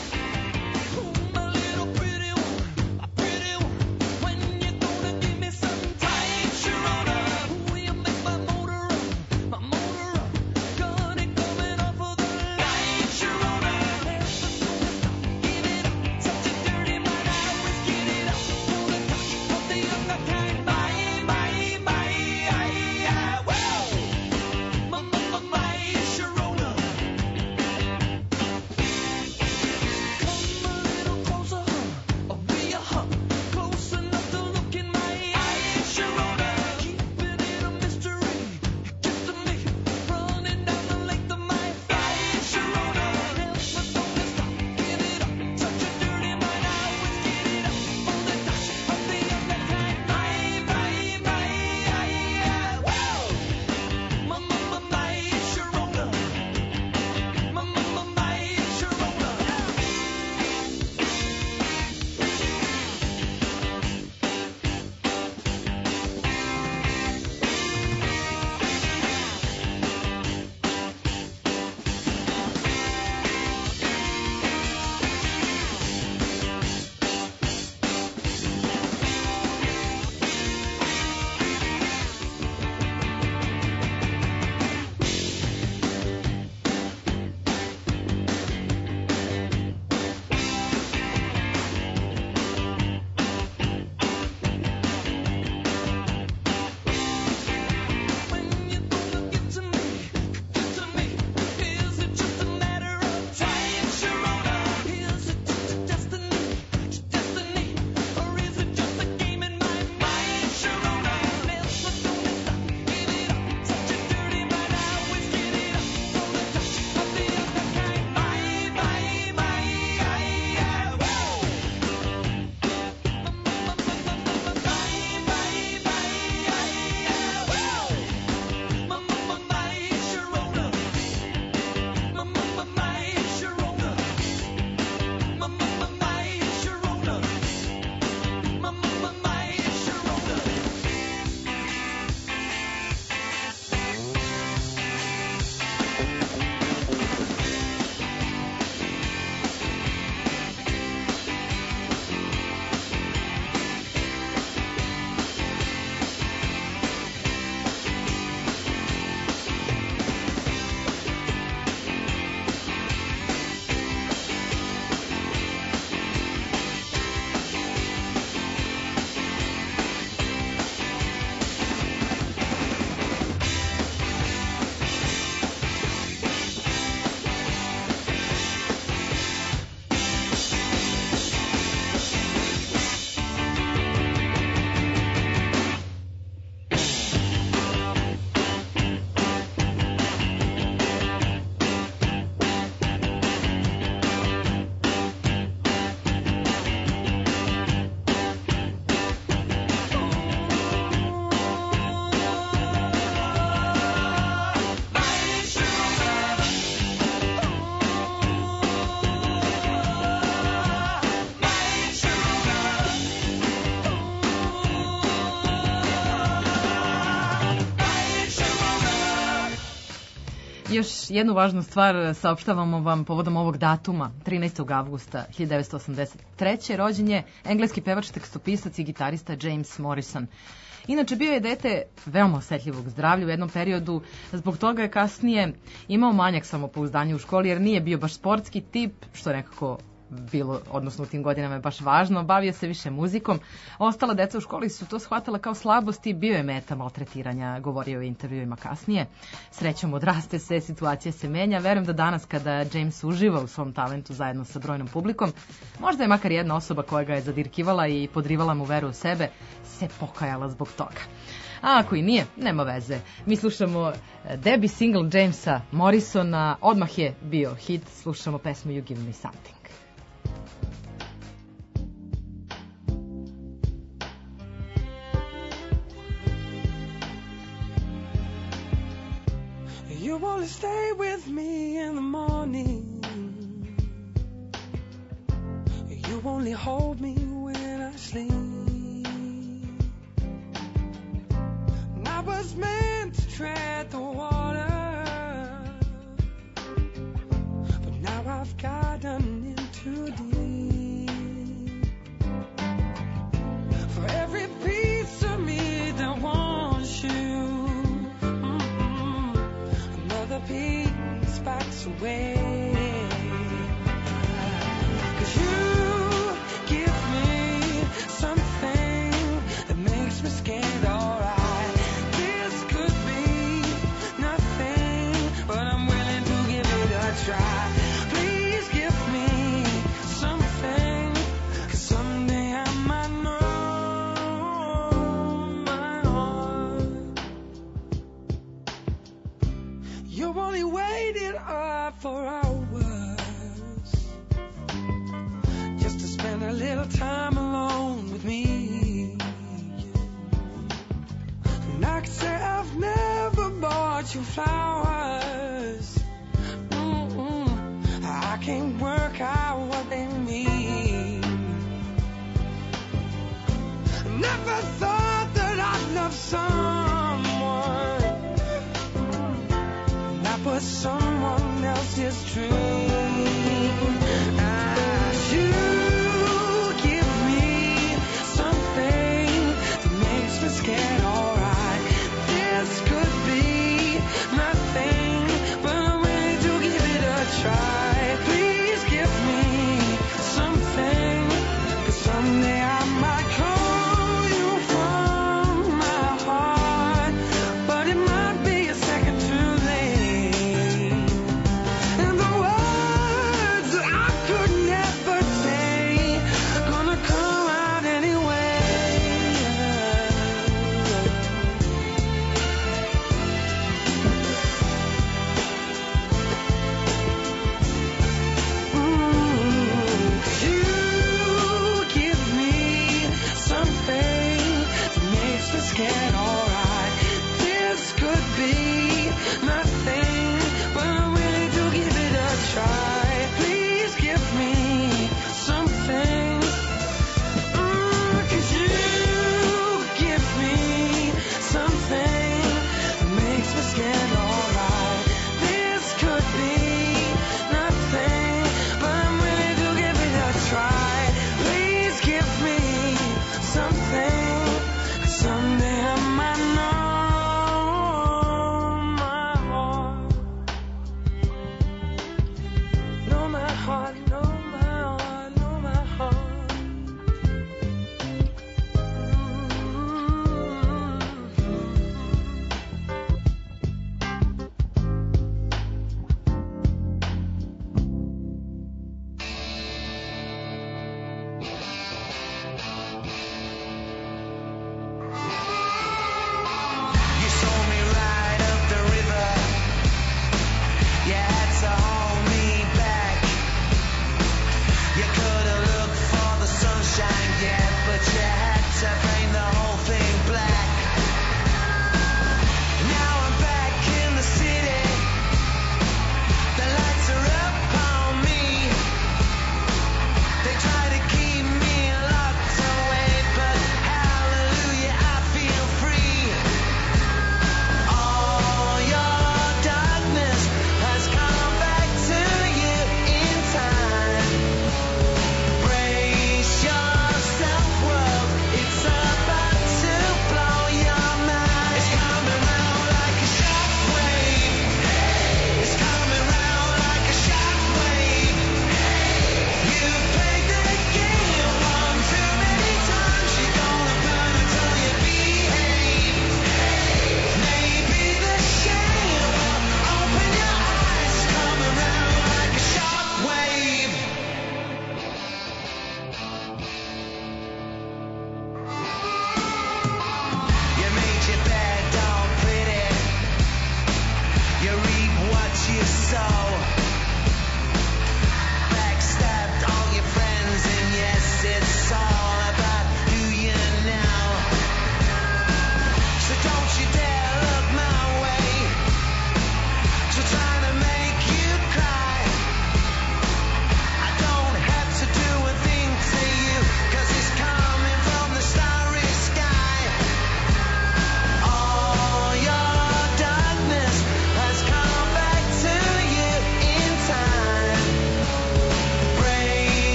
Još jednu važnu stvar saopštavamo vam povodom ovog datuma, 13. avgusta 1983. rođen je engleski pevač, tekstopisac i gitarista James Morrison. Inače, bio je dete veoma osetljivog zdravlja u jednom periodu, zbog toga je kasnije imao manjak samopouzdanja u školi jer nije bio baš sportski tip, što je nekako bilo, odnosno u tim godinama je baš važno, bavio se više muzikom. Ostala deca u školi su to shvatala kao slabost i bio je meta maltretiranja, govorio u intervjuima kasnije. Srećom odraste se, situacija se menja, verujem da danas kada James uživa u svom talentu zajedno sa brojnom publikom, možda je makar jedna osoba koja ga je zadirkivala i podrivala mu veru u sebe, se pokajala zbog toga. A ako i nije, nema veze. Mi slušamo debi single Jamesa Morrisona, odmah je bio hit, slušamo pesmu You Give Me Something. You only stay with me in the morning. You only hold me when I sleep. And I was meant to tread the water. little time alone with me. And I can say I've never bought you flowers. I can't work out what they mean. Never thought that I'd love someone that was someone else's dream. You give me something that makes me scared, alright. This could be nothing, but I'm ready to give it a try. Please give me something, 'cause someday I might call you from my heart, but it might be a second too late. And the world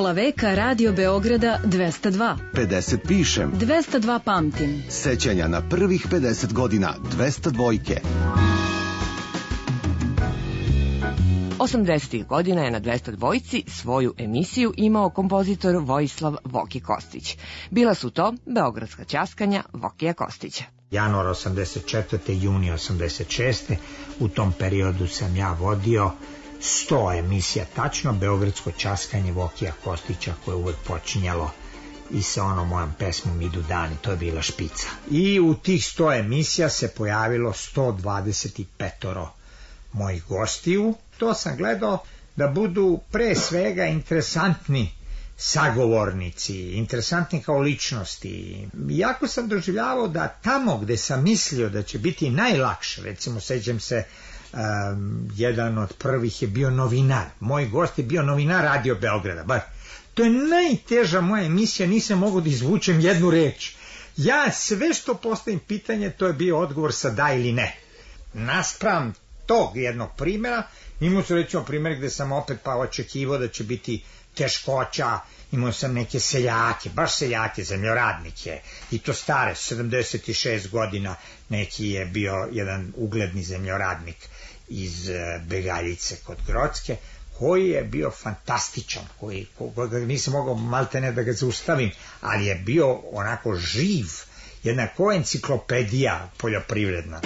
Pola veka Radio Beograda 202. 50 pišem. 202 pamtim. Sećanja na prvih 50 godina 202-ke. 80. godina je na 202 svoju emisiju imao kompozitor Vojislav Voki Kostić. Bila su to beogradska ćaskanja Vokija Kostića. Januar 84. juni 86. U tom periodu sam ja vodio 100 emisija tačno, beogradsko ćaskanje Vokija Kostića, koje je uvek počinjalo i sa onom mojom pesmom Idu dani, to je bila špica. I u tih 100 emisija se pojavilo 125 mojih gostiju. To sam gledao da budu pre svega interesantni sagovornici, interesantni kao ličnosti. Iako sam doživljavao da tamo gde sam mislio da će biti najlakše, recimo sećam se, jedan od prvih je bio novinar. Moj gost je bio novinar Radio Beograda. Bar, to je najteža moja emisija, nisam mogao da izvučem jednu reč. Ja sve što postavim pitanje, to je bio odgovor sa da ili ne. Naspram tog jednog primjera, imao sam recimo primjer gde sam opet pa očekivao da će biti teškoća, imao sam neke seljake, baš seljake, zemljoradnike, i to stare, 76 godina, neki je bio jedan ugledni zemljoradnik iz Begaljice kod Grocke, koji je bio fantastičan, koga nisam mogao maltene da ga zaustavim, ali je bio onako živ, jedna ko enciklopedija poljoprivredna.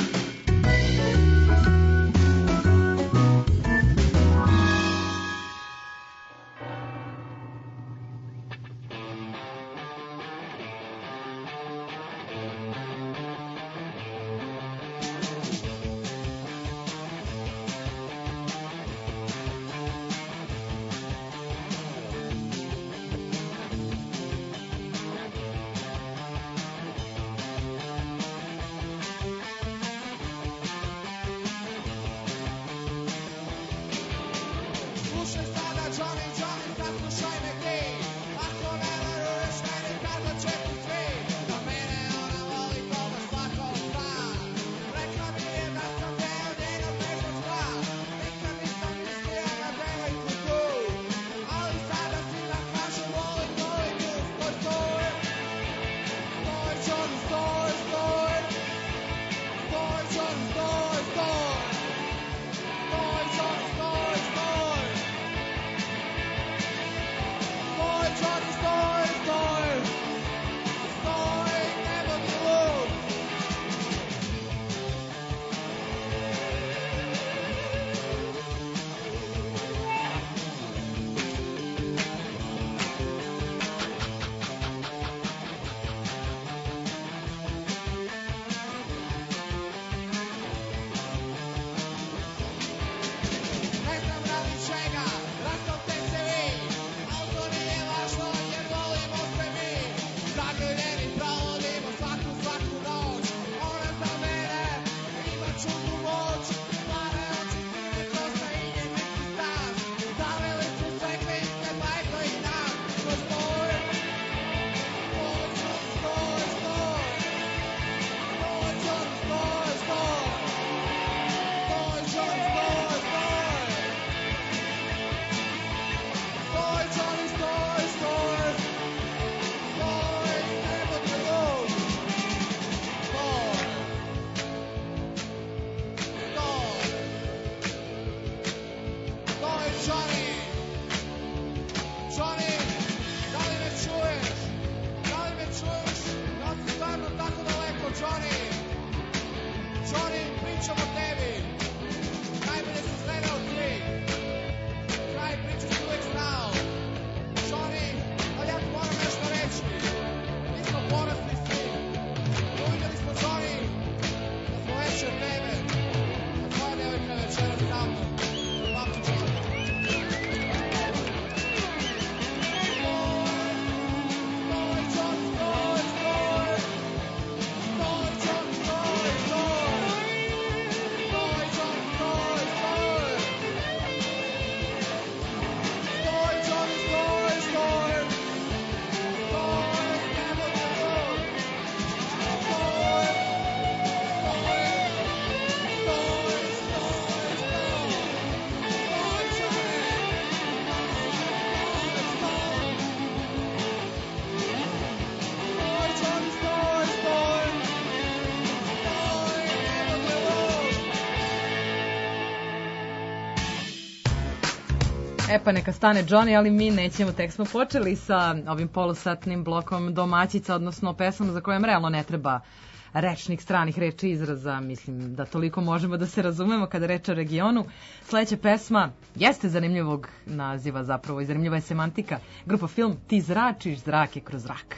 Pa neka stane Johnny, ali mi nećemo, tek smo počeli sa ovim polusatnim blokom domaćica, odnosno pesama za kojem realno ne treba rečnik stranih reči izraza, mislim da toliko možemo da se razumemo kada reč o regionu. Sledeća pesma jeste zanimljivog naziva zapravo i zanimljiva je semantika. Grupa Film, Ti zračiš zrake kroz zrak.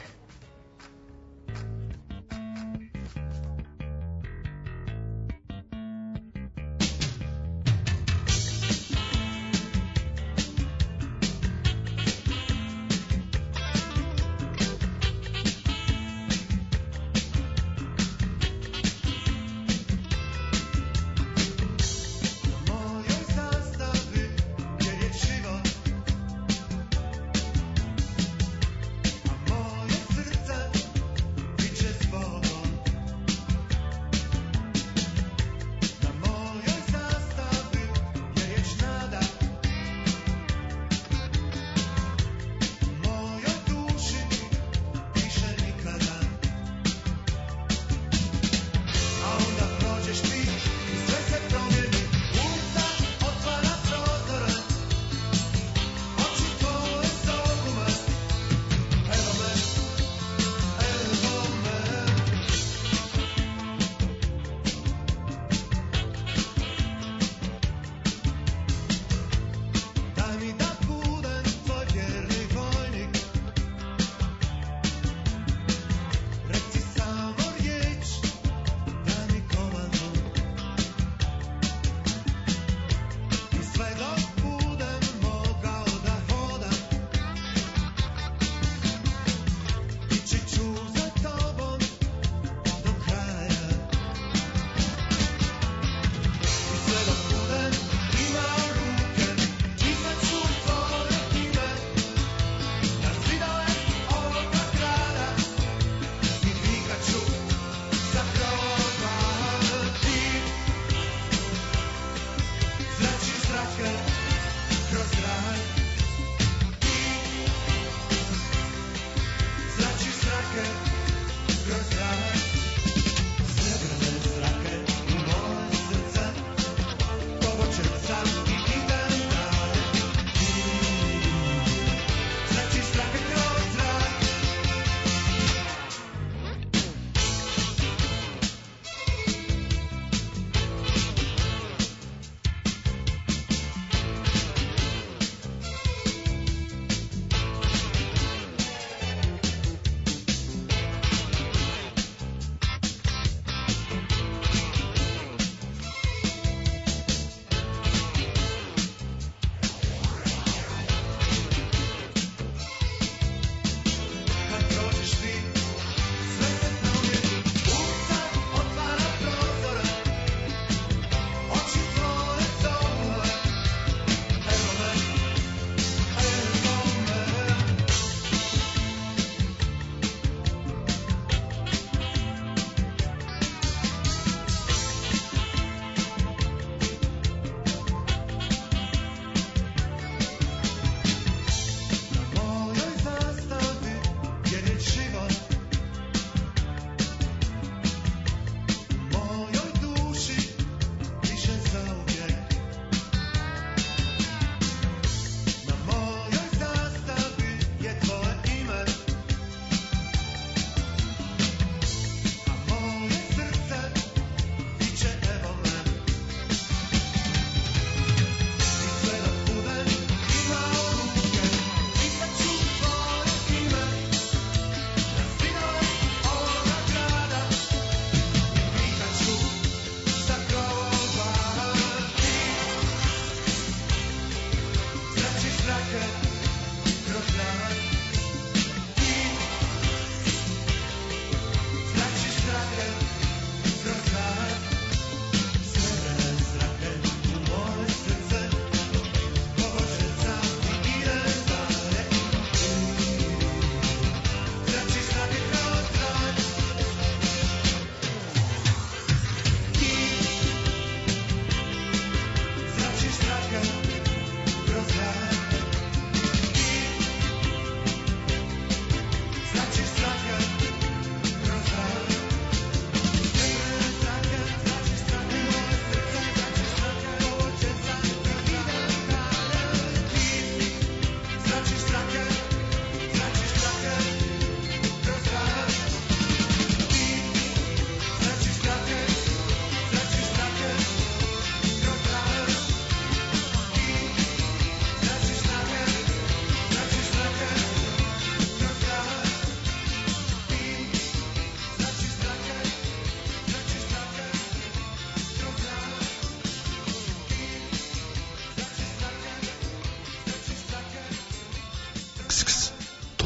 Moje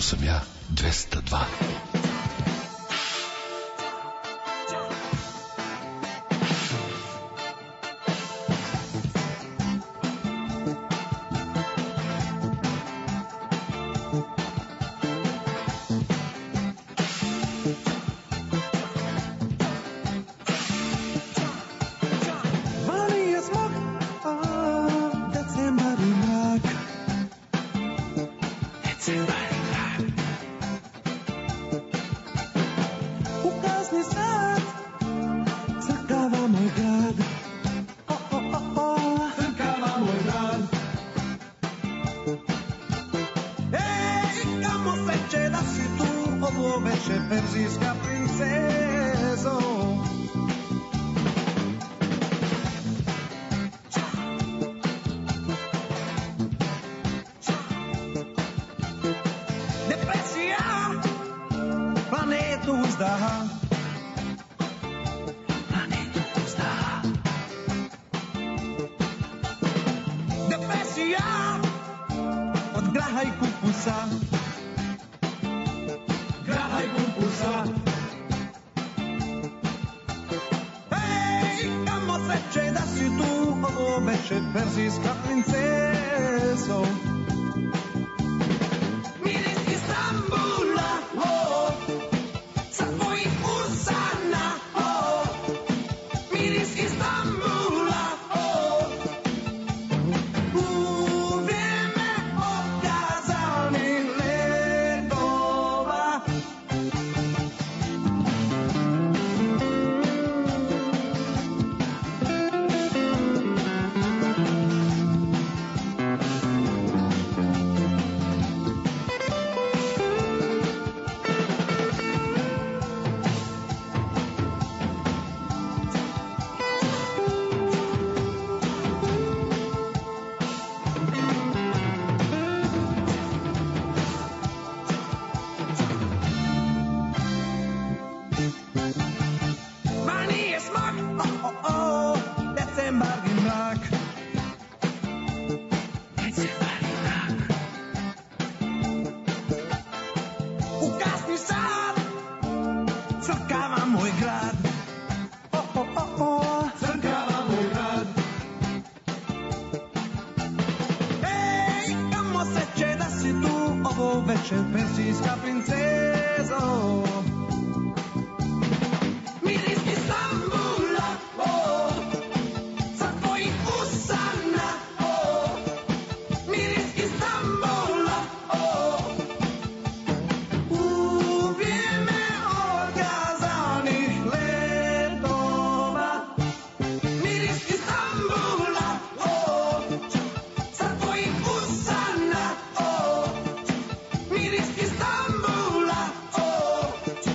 sam ja 202. Vani je smog, decembar i mrak. Decembar i mrak. U kasni sat crkava moj grad. Crkava moj grad. Ej, kamo sreće da si tu, ovo veče perzijska princezo. Depresija planetu uzdaha. Planetu uzdaha. Depresija od graha i kupusa. Graha i kupusa. Ej, kamo sreće da si tu, ovo veče perzijska princezo. Miris Istambula, oh, sa tvojih usana, oh, miris Istambula, oh, u vrijeme otkazanih letova. Vani je smog, decembar i mrak. Decembar i mrak. U kasni sat crkava moj grad. Crkava moj grad. Ej, kamo sreće da si tu, ovo večer persijska princezo. Miris Istambula, oh, sa tvojih usana, oh, miris Istambula, oh, u vrijeme otkazanih letova. Miris Istambula, oh, sa tvojih usana, oh, miris Istambula, oh,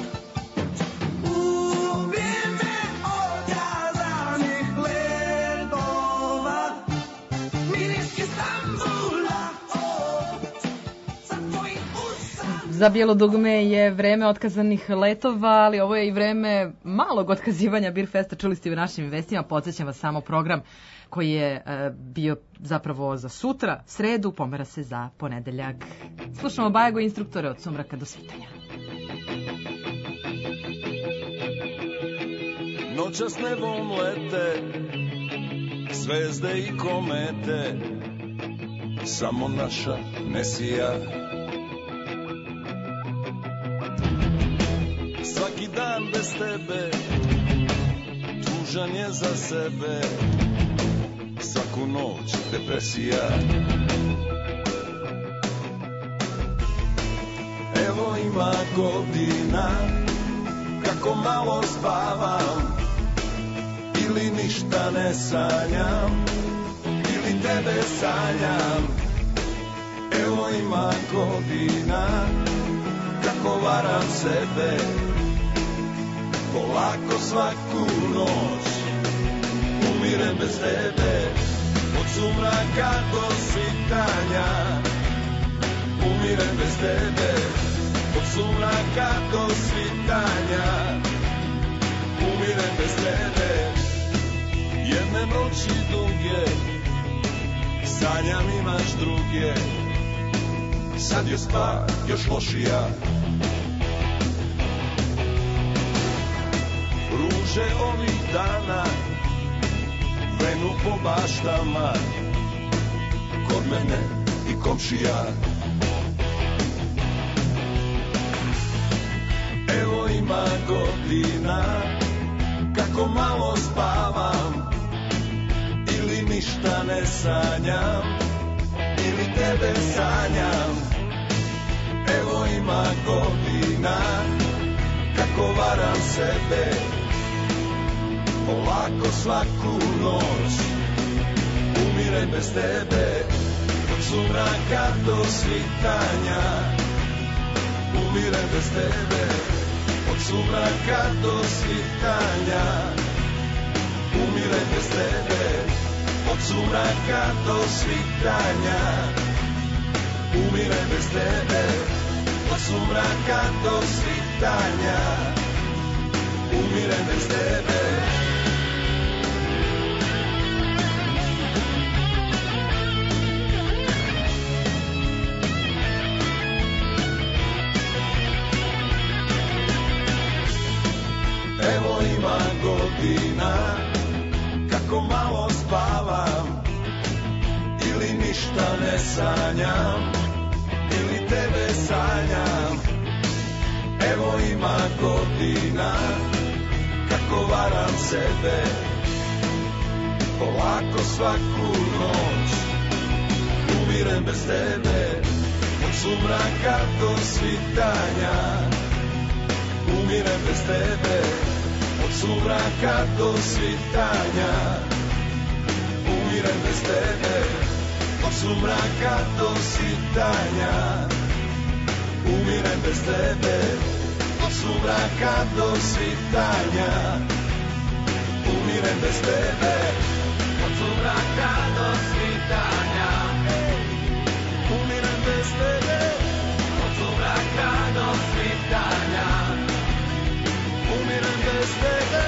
u vrijeme otkazanih letova. Miris Istambula, oh, sa tvojih usana. Za Bijelo dugme je vreme otkazanih letova, ali ovo je i vreme malog otkazivanja Beer Festa. Čuli ste u našim vestima, podsjećam vas samo program koji je bio zapravo za sutra, sredu, pomera se za ponedeljak. Slušamo Bajago instruktore od sumraka do svitanja. Noćas nebom lete zvezde i komete, samo naša ne sija. Svaki dan bez tebe tužan je za sebe, svaku noć depresija. Evo ima godina kako malo spavam, ili ništa ne sanjam, ili tebe sanjam. Evo ima godina kako varam sebe, polako svaku noć umirem bez tebe. Od sumraka do svitanja umirem bez tebe. Od sumraka do svitanja umirem bez tebe. Jedne noći duge sanjam imaš druge, sad je stvar još lošija. Ruže ovih dana venu po baštama, kod mene i komšija. Evo ima godina kako malo spavam, ili ništa ne sanjam, ili tebe sanjam. Evo ima godina kako varam sebe, polako svaku noć umirem bez tebe. Od sumraka do svitanja umirem bez tebe. Od sumraka do svitanja umirem bez tebe. Od sumraka do svitanja umirem bez tebe. Od sumraka do svitanja umirem bez tebe. Evo ima godina kako malo spavam, ili ništa ne sanjam, ili tebe sanjam. Evo ima godina kako varam sebe, polako svaku noć umirem bez tebe. Od sumraka do svitanja umirem bez tebe. Od sumraka do svitanja umirem bez tebe. Od sumraka do svitanja umirem bez tebe. Od sumraka do svitanja umirem bez tebe. Od sumraka do svitanja umirem bez tebe. Od sumraka do svitanja umirem bez tebe.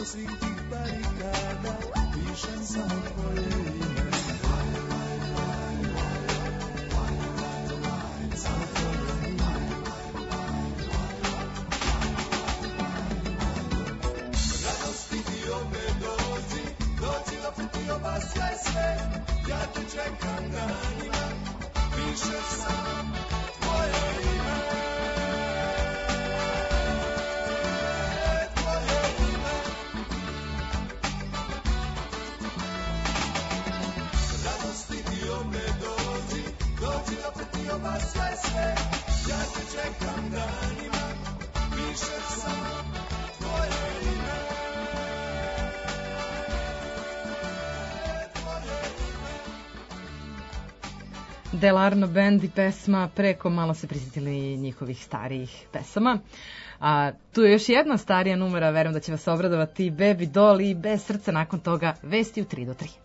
do svih tih barikada pišem samo tvoje ime. Samo tvoje ime. Radosti ti opet dođi opet ti oba sve, ja te čekam danima, pišem samo tvoje ime. Dođi opet ti oba sve, ja te čekam danima, pišem samo tvoje ime. Delarno band i pesma Preko, malo se prisjetili njihovih starijih pesama. A tu je još jedna starija numera, verujem da će vas obradovati, Baby Doll i Bez srca, nakon toga Vesti u 3 do 3.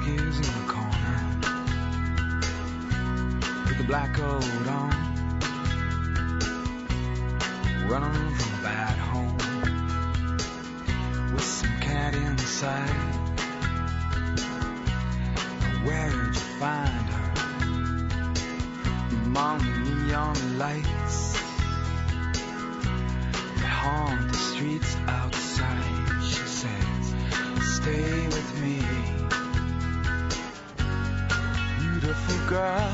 Rocky's in the corner with the black coat on, running from a bad home with some cat inside. Where'd you find her? Among the neon lights that haunt the streets outside. She says, stay with me, beautiful girl.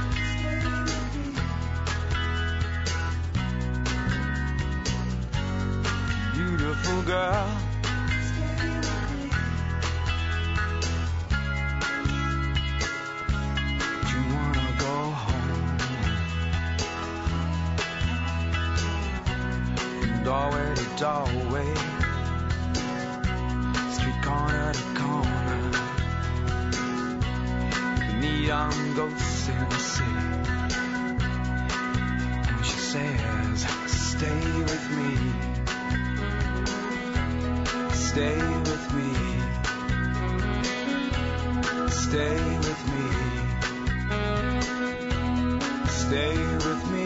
Beautiful girl. Doorway to doorway, street corner to corner, the neon ghosts in the city. And she says, stay with me, stay with me, stay with me, stay with me.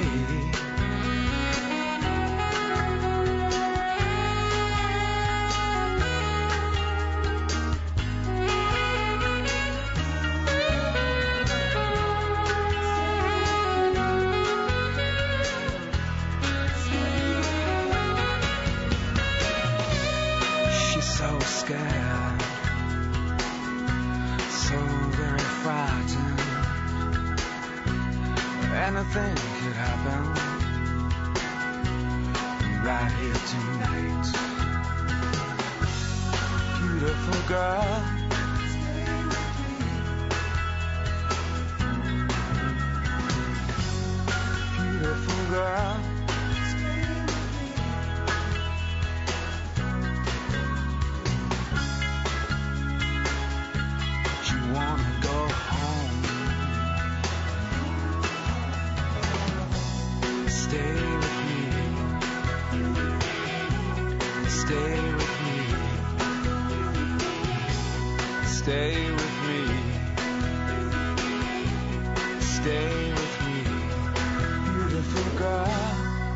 Scared, so very frightened. Anything could happen right here tonight. Beautiful girl. Beautiful girl. Stay with me, stay with me, beautiful girl.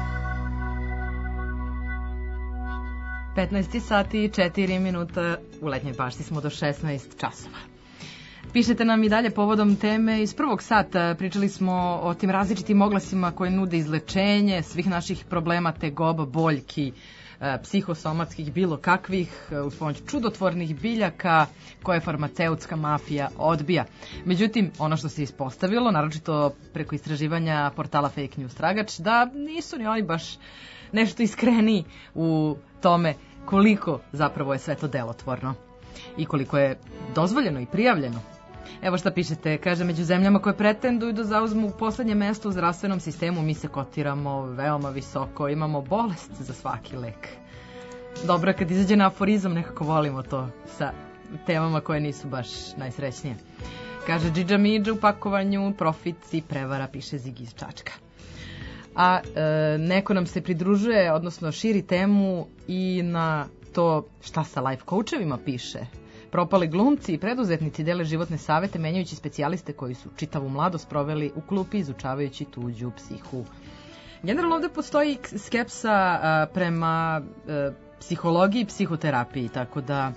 15 sati i 4 minuta, u letnjoj bašti smo do 16 časova. Pišete nam i dalje povodom teme iz prvog sata. Pričali smo o tim različitim oglasima koje nude izlečenje svih naših problema, tegoba, boljki, psihosomatskih, bilo kakvih, uz pomoć čudotvornih biljaka koje farmaceutska mafija odbija. Međutim, ono što se ispostavilo, naročito preko istraživanja portala Fake News Tragač, da nisu ni oni baš nešto iskreniji u tome koliko zapravo je sve to delotvorno i koliko je dozvoljeno i prijavljeno. Evo šta pišete, kaže, među zemljama koje pretenduju da zauzmu poslednje mesto u zdravstvenom sistemu mi se kotiramo veoma visoko, imamo bolest za svaki lek. Dobro, kad izađe na aforizam, nekako volimo to sa temama koje nisu baš najsrećnije. Kaže, džidža midža u pakovanju, profit i prevara, piše Zigi iz Čačka. A neko nam se pridružuje, odnosno širi temu i na to šta sa life coachevima piše. Propali glumci i preduzetnici dele životne savete menjajući specijaliste koji su čitavu mladost proveli u klupi izučavajući tuđu psihu. Generalno ovde postoji skepsa prema psihologiji i psihoterapiji, tako da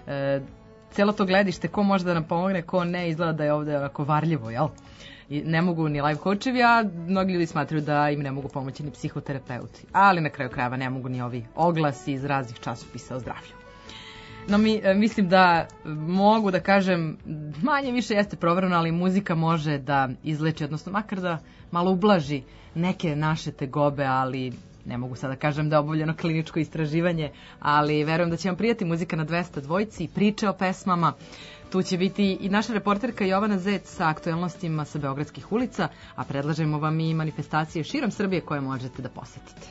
celo to gledište ko može da nam pomogne, ko ne, izgleda da je ovde onako varljivo, jel? I ne mogu ni life coachevi, a mnogi ljudi smatraju da im ne mogu pomoći ni psihoterapeuti. Ali na kraju krajeva ne mogu ni ovi oglasi iz raznih časopisa o zdravlju. No mislim da mogu da kažem, manje više jeste provereno, ali muzika može da izleči, odnosno makar da malo ublaži neke naše tegobe, ali ne mogu sada da kažem da je obavljeno kliničko istraživanje, ali verujem da će vam prijati muzika na 202 i priče o pesmama. Tu će biti i naša reporterka Jovana Zec sa aktuelnostima sa beogradskih ulica, a predlažemo vam i manifestacije širom Srbije koje možete da posetite.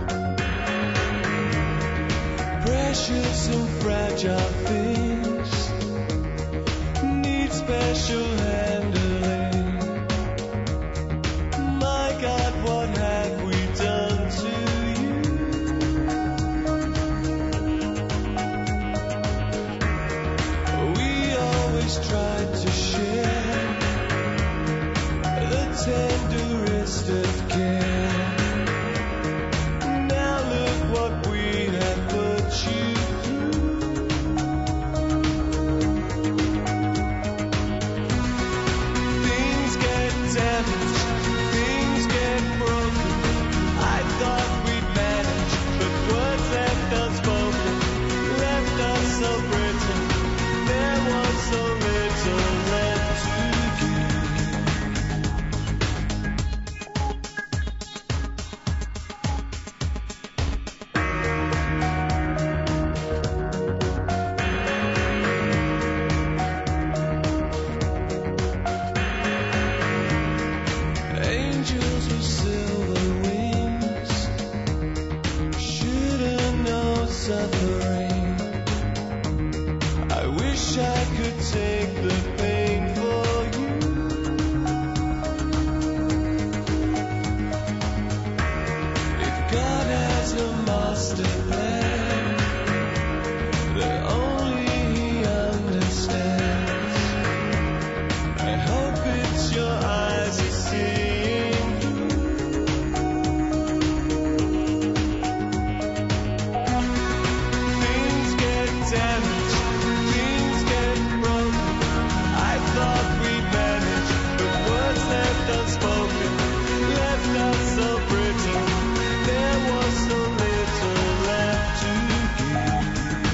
Precious and fragile things wish I could take the pain for you. If God has a master plan that only He understands, I hope it's your eyes are seeing through. Things get damaged, things get broken. I thought we'd manage, but words left unspoken left us so brittle. There was so little left to give.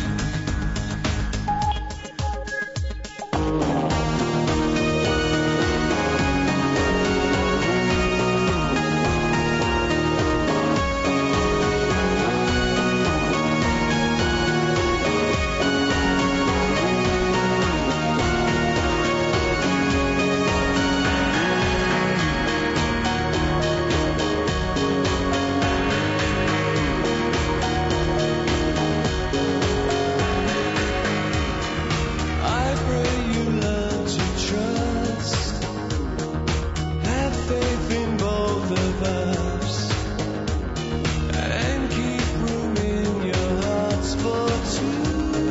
I pray you learn to trust, have faith in both of us, and keep room in your hearts for two.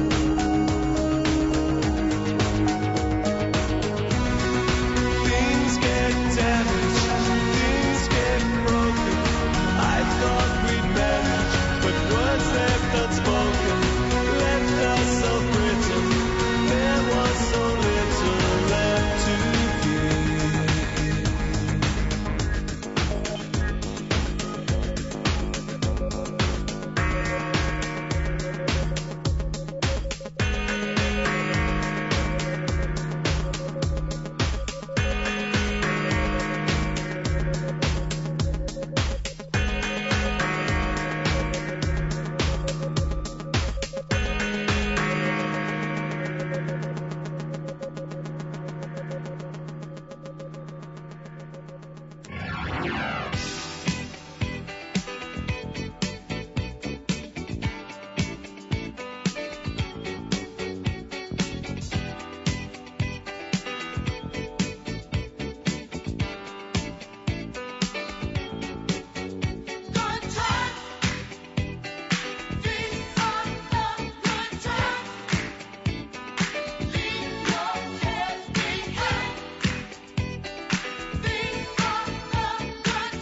Things get damaged, things get broken. I thought we'd manage, but words left unspoken left us so brittle. There was so little left to give. Good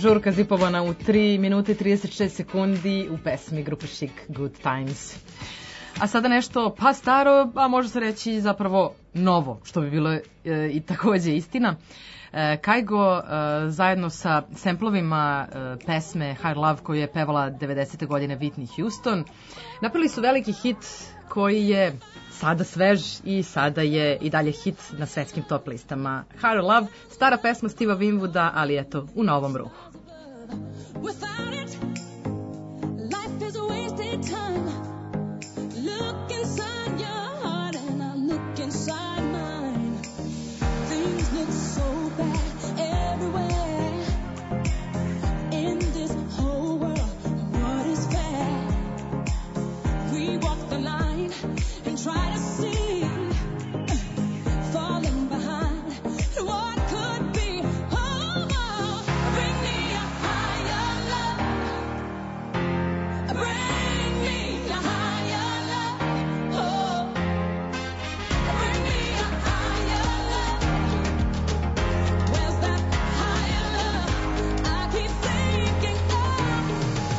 žurka zipovana u 3 minute i 36 sekundi u pesmi grupe Chic Good Times. A sada nešto pa staro, a može se reći zapravo novo, što bi bilo i takođe istina. Kygo zajedno sa semplovima pesme Higher Love koju je pevala 90. godine Whitney Houston napravili su veliki hit koji je sada svež i sada je i dalje hit na svetskim top listama. Higher Love, stara pesma Steve'a Winwooda, ali eto, u novom ruhu. Without it, life is a wasted time. Look inside your heart and I look inside mine. Things look so bad everywhere. In this whole world, what is fair? We walk the line and try to see, falling behind what could be. Oh, oh, bring me a higher love. Bring me a higher love. Oh, bring me a higher love. Where's that higher love? I keep thinking of.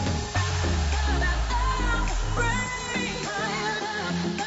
Bring me higher love.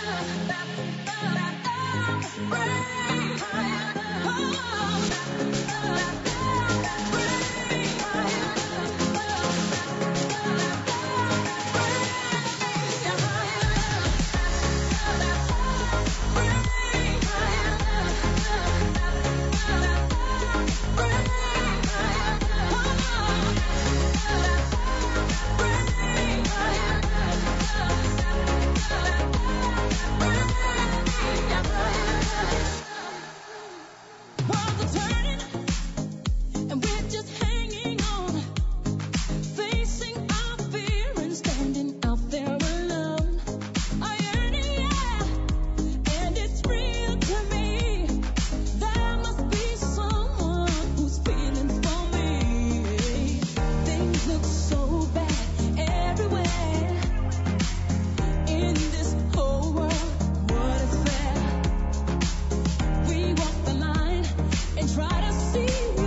Worlds are turning, and we're just hanging on, facing our fear and standing out there alone. I yearn, yeah, and it's real to me. There must be someone who's feeling for me. Things look so bad everywhere. In this whole world, what is fair? We walk the line and try to see,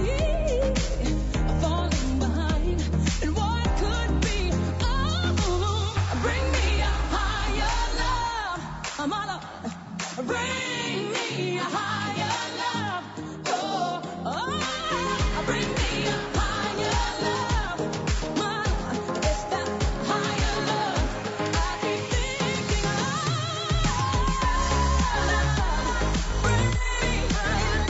falling behind, and what could be. Oh, bring me a higher love. I'm all up. Bring me a higher love. Oh, oh, bring me a higher love. It's that higher love I keep thinking of. Bring me higher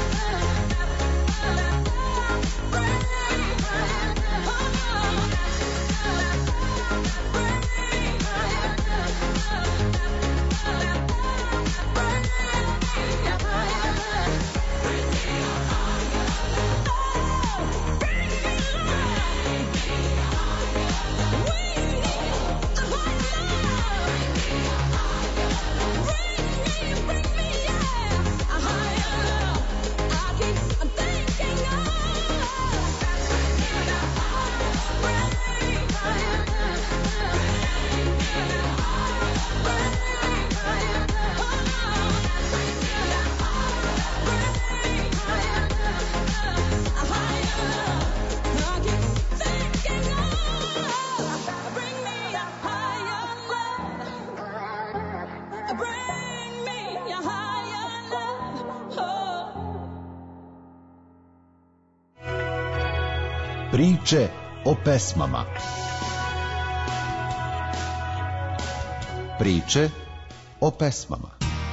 Priče o pesmama. Priče o pesmama.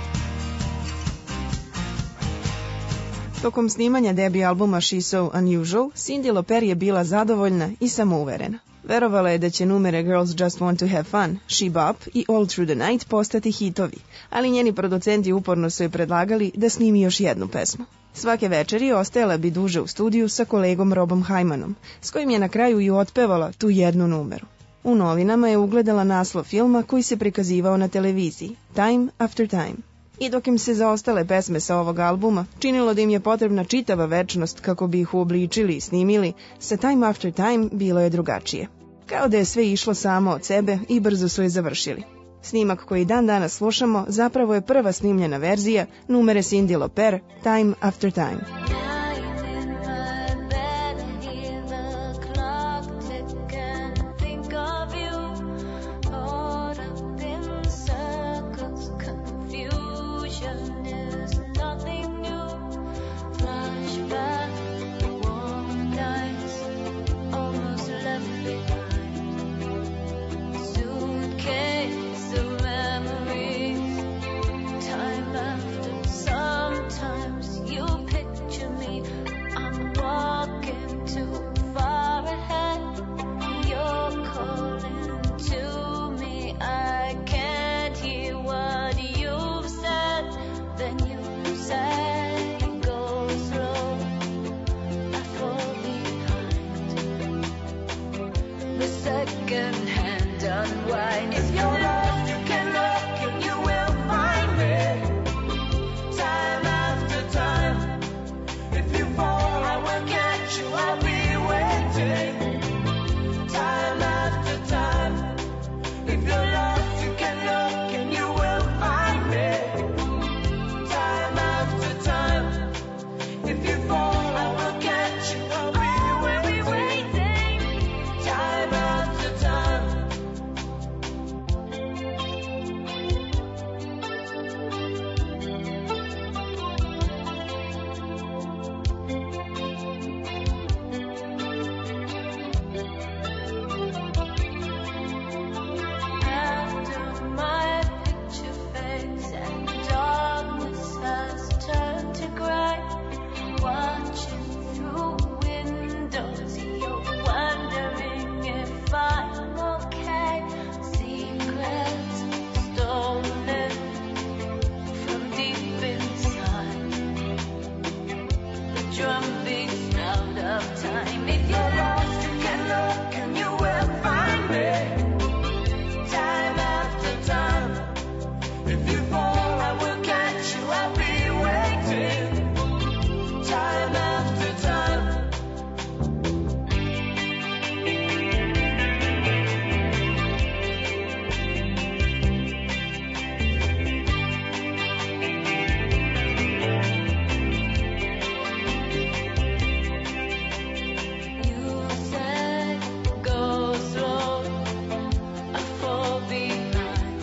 Tokom snimanja debi albuma She's So Unusual, Cyndi Lauper je bila zadovoljna i samouverena. Verovala je da će numere Girls Just Want to Have Fun, She Bop i All Through the Night postati hitovi, ali njeni producenti uporno su joj predlagali da snimi još jednu pesmu. Svake večeri ostajala bi duže u studiju sa kolegom Robom Hymanom, s kojim je na kraju i otpevala tu jednu numeru. U novinama je ugledala naslov filma koji se prikazivao na televiziji, Time After Time. I dok im se za ostale pesme sa ovog albuma činilo da im je potrebna čitava večnost kako bi ih uobličili i snimili, sa Time After Time bilo je drugačije. Kao da je sve išlo samo od sebe i brzo su je završili. Snimak koji dan danas slušamo zapravo je prva snimljena verzija numere Cyndi Lauper, Time After Time. second-hand unwind. If you're lost, you can look and you will find me. Time after time. If you fall, I will catch you. I'll be waiting. Time after time. If you're lost, you can look and you will find me. Time after time. If you fall, I will catch you. I'll be waiting. Time after time. After my picture fades and darkness has turned to gray, watching through windows, you're wondering if I'm okay. Secrets stolen from deep inside, the drumbeat sound of time. If you're lost, you can look and you will find me. Time after time. If you fall, I will catch you. I'll be waiting. Time after time. You said go slow, I fall behind.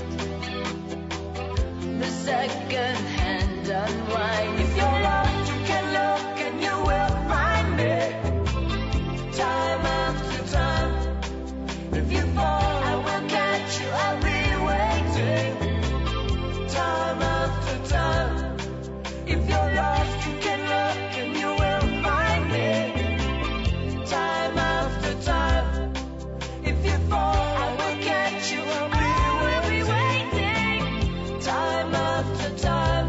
The second-hand unwind. If you're lost, you can look and you will find me. Time after time. If you fall, I will catch you. I'll be waiting. Time after time. If you're lost, you can look and you will find me. Time after time. If you fall, I will catch you. I'll be waiting. Time after time.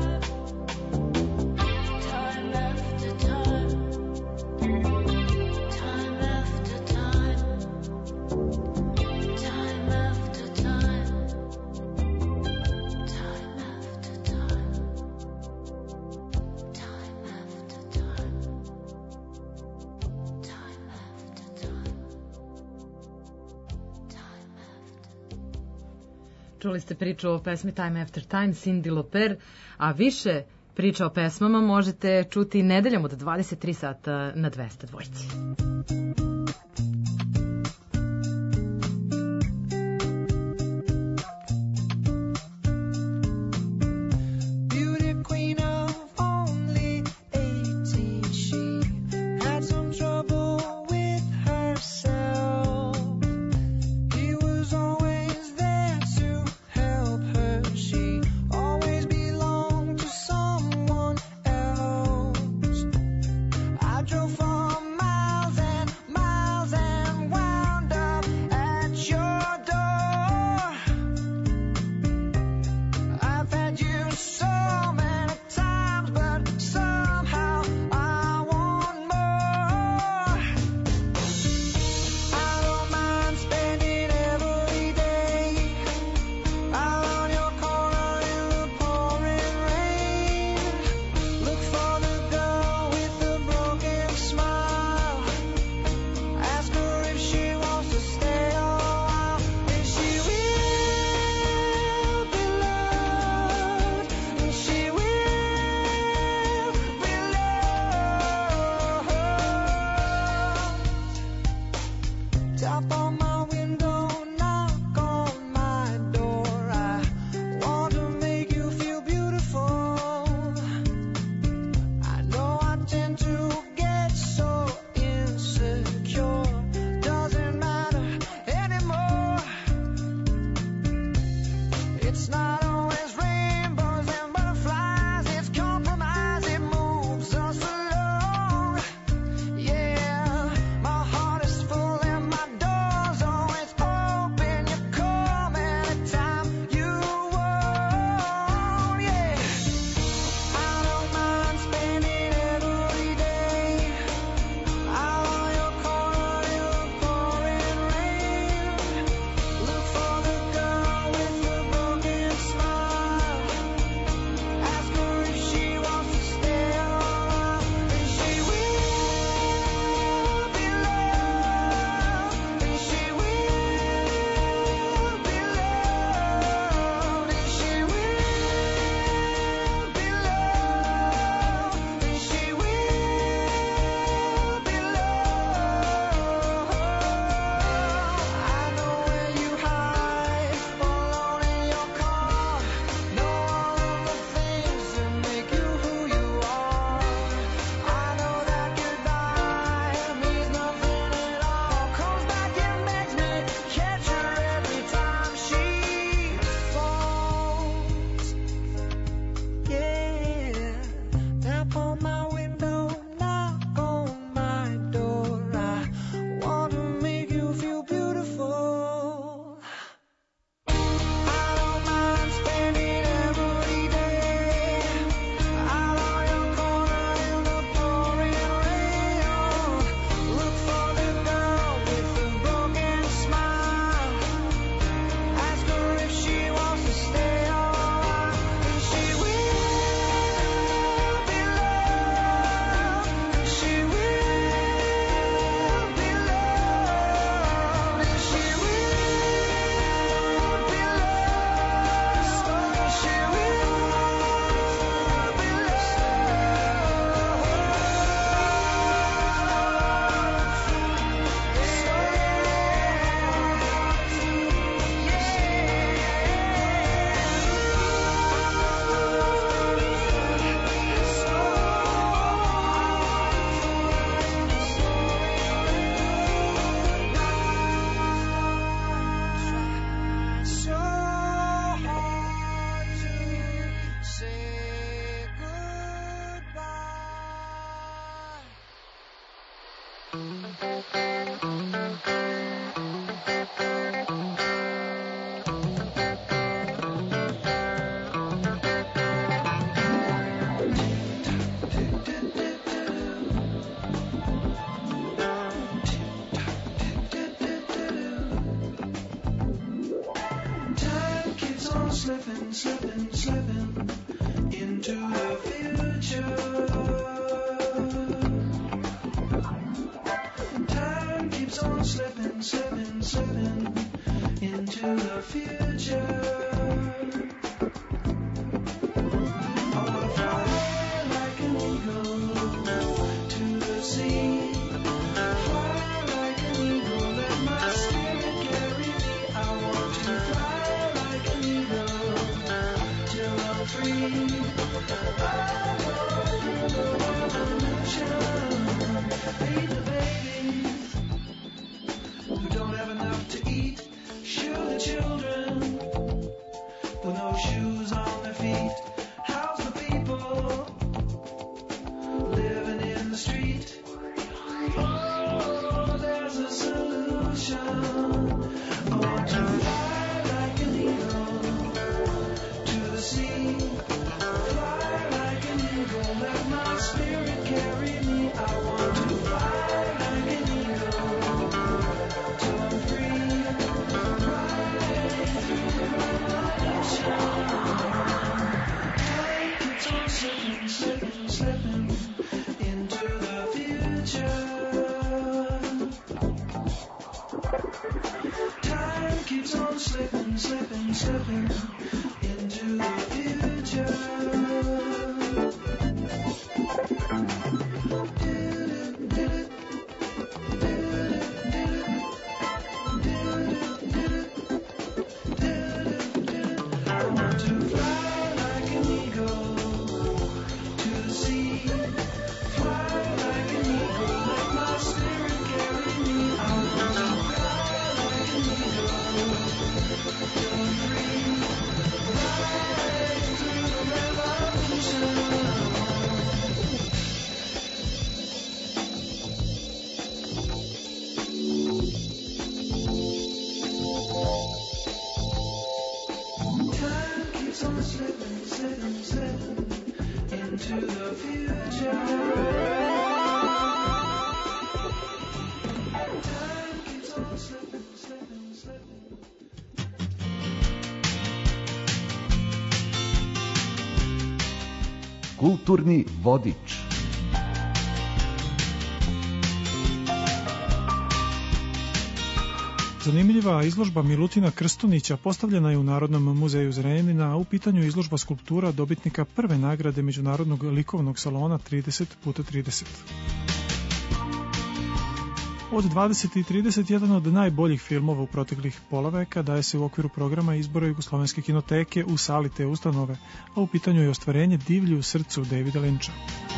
Time after time. Time after time. Time after time. Time after time. Time after time. Time after time. Čuli ste priču o pesmi Time After Time, Cyndi Lauper, a više priča o pesmama možete čuti nedeljom od 23 sata na 200 dvojci. Beauty queen of only 18, she had some trouble with herself. He was always there to help her. She always belonged to someone else. I drove for miles slipping, slipping into the future. Time keeps on slipping, slipping, slipping into the future. I wanna fly like an eagle to the sea. Fly like an eagle, let my spirit carry me. I want to fly like an eagle till I'm free. I want through the revolution. Feed the babies who don't have enough to eat. Shoe the children with no shoes on their feet. House the people living in the street. Oh, there's a solution. I want to fly like an eagle to the sea. Fly like an eagle, let my spirit carry me. I want to fly like an eagle till I'm free. Riding through the revolution. Time keeps on slipping, slipping, slipping into the future. Time keeps on slipping, slipping, slipping into the future. I want to fly like an eagle to the sea. Fly like an eagle, let my spirit carry me. I want to fly like an eagle till I'm free. Riding through the revolution. Time keeps on slipping, slipping, slipping into the future. Time keeps on slipping, slipping, slipping. Kulturni vodič. Zanimljiva izložba Milutina Krstunića postavljena je u Narodnom muzeju Zrenjanina, a u pitanju je izložba skulptura dobitnika prve nagrade Međunarodnog likovnog salona 30x30. Od 20 i 30 jedan od najboljih filmova u proteklih pola veka daje se u okviru programa izbora Jugoslovenske kinoteke u sali te ustanove, a u pitanju je ostvarenje Divlji u srcu Davida Lyncha.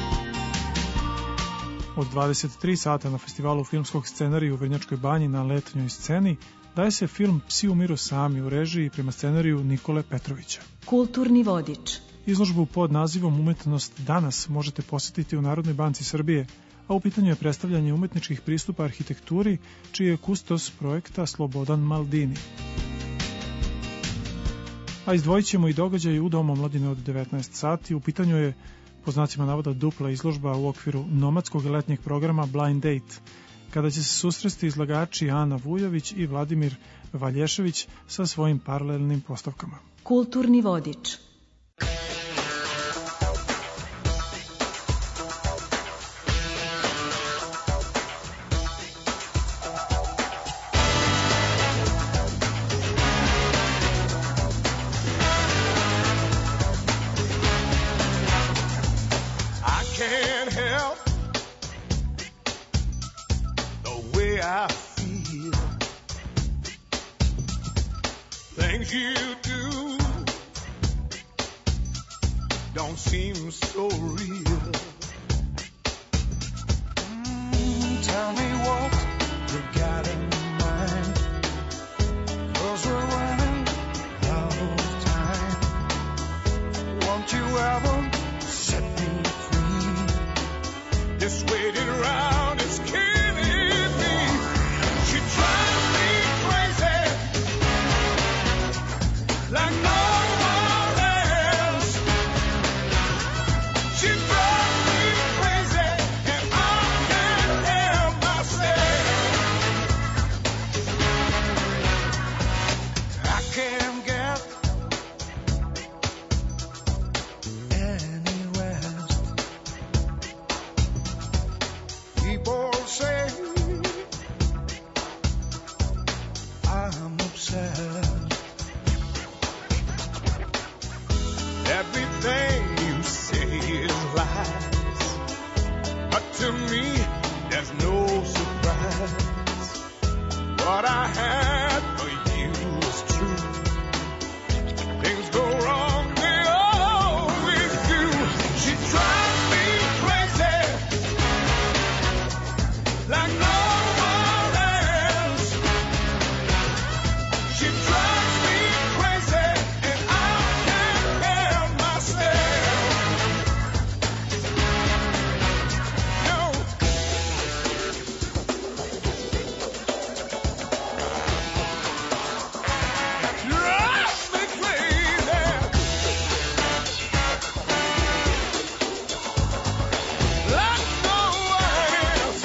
Od 23 sata na festivalu filmskog scenarija u Vrnjačkoj banji na letnjoj sceni daje se film Psi umiru sami u režiji prema scenariju Nikole Petrovića. Kulturni vodič. Izložbu pod nazivom Umetnost danas možete posjetiti u Narodnoj banci Srbije, a u pitanju je predstavljanje umetničkih pristupa arhitekturi, čiji je kustos projekta Slobodan Maldini. A izdvojit ćemo i događaj u Domu omladine od 19 sati. U pitanju je, po znacima navoda, dupla izložba u okviru nomadskog letnjeg programa Blind Date, kada će se susresti izlagači Ana Vujović i Vladimir Valješević sa svojim paralelnim postavkama. Kulturni vodič. I can't help the way I feel. Things you do don't seem so real. Tell me what you got in mind, 'cause we're running out of time. Won't you ever set me free? This waiting around is killing me. She drives me crazy like no one else. She drives me yourself. Everything you say is lies, but to me there's no surprise. What I had for you is true. Things go wrong, they always do. She drives me crazy, like no one else. She drives me crazy, and I can't help myself. No. Drives me crazy. Like no one else.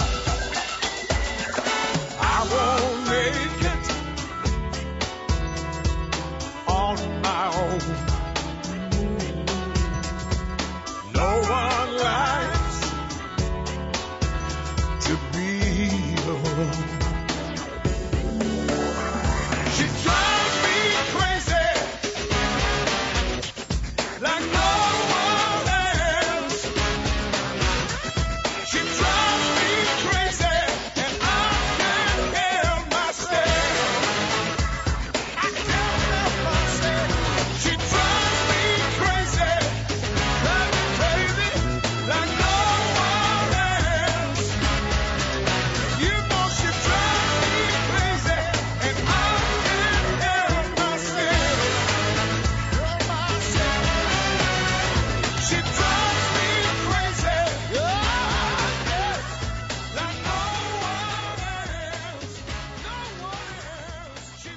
I won't make it on my own. No one likes to be alone. She drives me crazy, like no one else. She drives me crazy, and I can't help myself. I can't help myself. She drives me crazy, like no one else. You know she drives me crazy, and I can't help myself. She drives me crazy, like no one else. No one else. She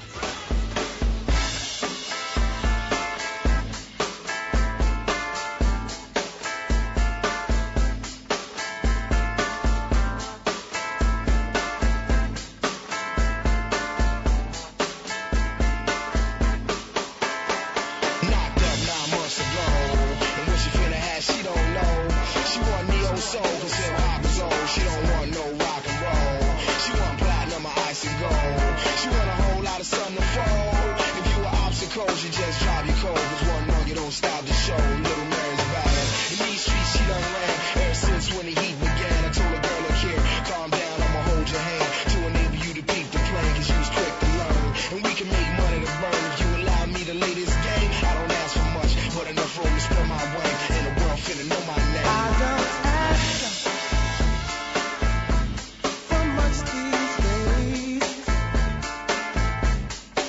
Knocked up 9 months ago, and what she finna have, she don't know. She want neo soul, cause hip hop is old. She don't want no rock and roll. She want platinum or ice and gold. She want a whole lot of sun to fold. If you were obstacles, you just drive your cold. Cause one on you don't stop the show. Little Mary's bad. In these streets, she done ran ever since when the heat began. I told her, girl, look here, calm down, I'ma hold your hand to enable you to peep the plan, cause you was quick to learn. And we can make money to burn if you allow me to lay this game. I don't ask for much, but enough room to spread my wing. And the world finna know my name. I don't ask for much these days.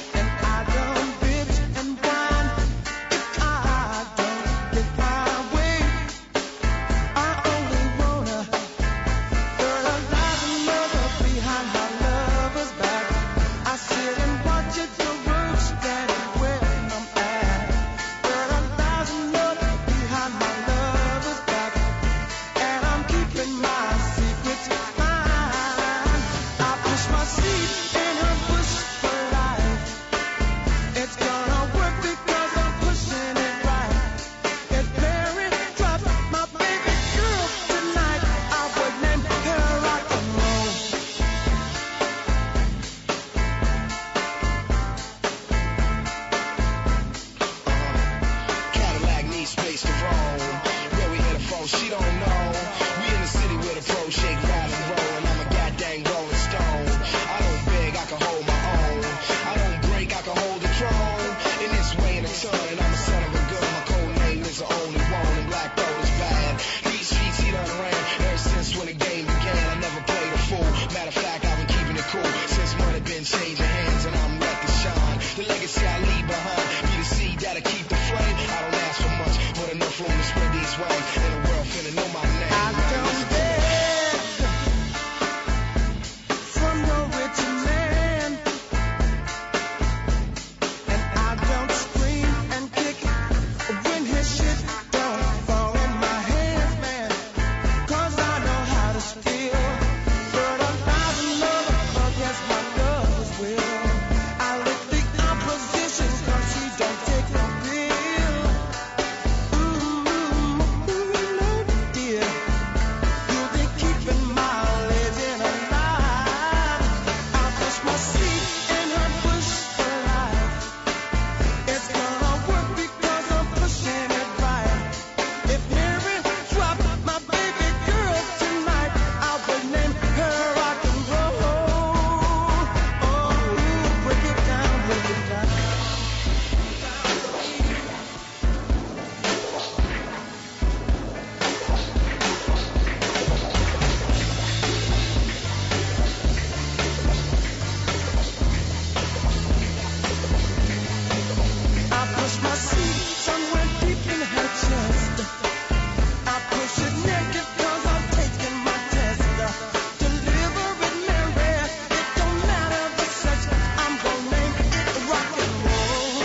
push my seat somewhere deep in her chest. I push it naked 'cause I've taken my test. Deliver it, Mary, it don't matter the sex. I'm gonna name it rock and roll.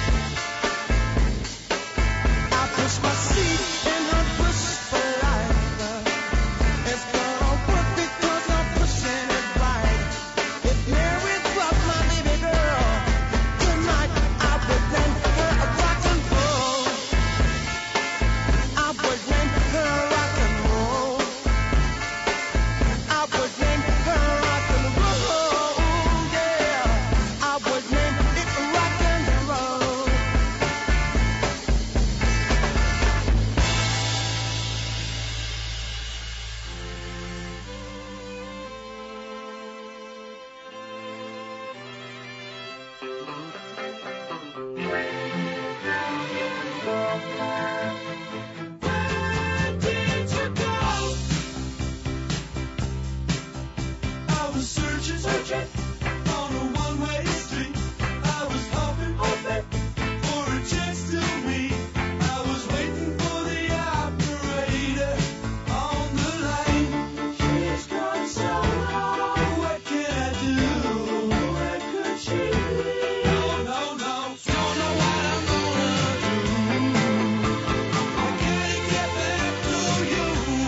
I push my seat in her push for life. It's gonna work because I'm pushing it right. If Mary was my baby girl, tonight I would name her rock and roll. I would name her rock and roll. I would name her rock and roll. Yeah, I would name it rock and roll. I was searching on a one-way street. I was hoping for a chance to meet. I was waiting for the operator on the line. She's gone so long. What can I do? Where could she be? No, don't know what I'm gonna do. I can't get back to you.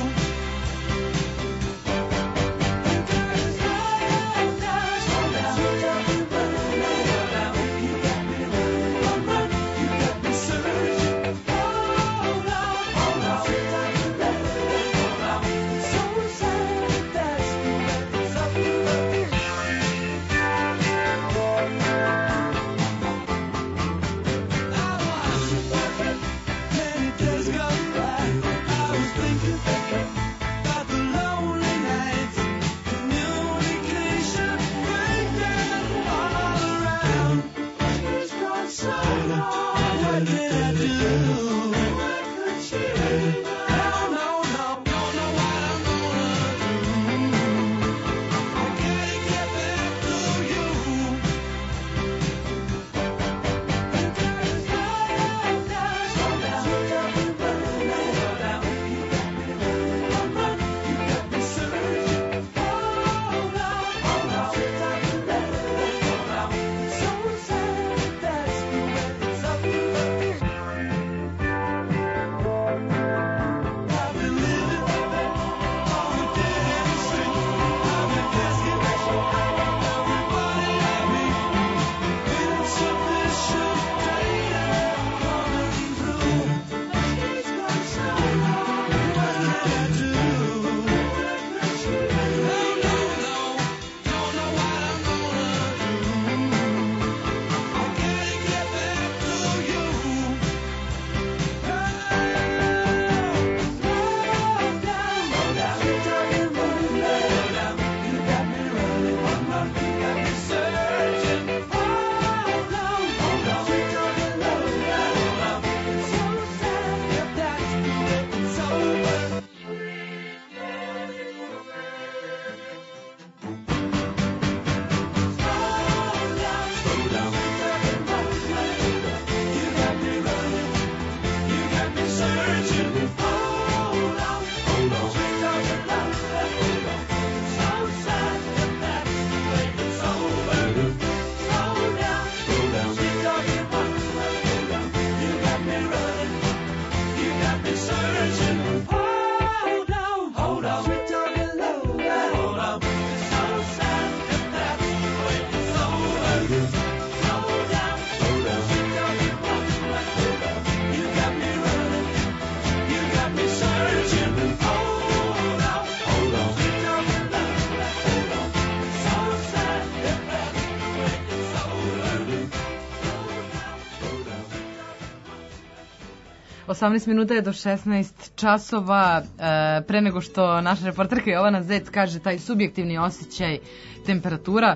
Osamnaest minuta je do 16 časova. Pre nego što naša reporterka Jovana Zec kaže taj subjektivni osjećaj temperatura,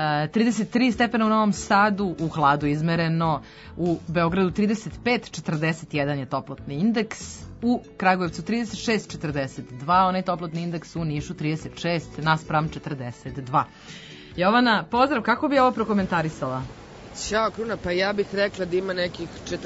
33 stepena u Novom Sadu, u hladu izmereno, u Beogradu 35, 41 je toplotni indeks, u Kragujevcu 36, 42, onaj toplotni indeks u Nišu 36, naspram 42. Jovana, pozdrav, kako bi ovo prokomentarisala? Ćao, Kruna, pa ja bih rekla da ima nekih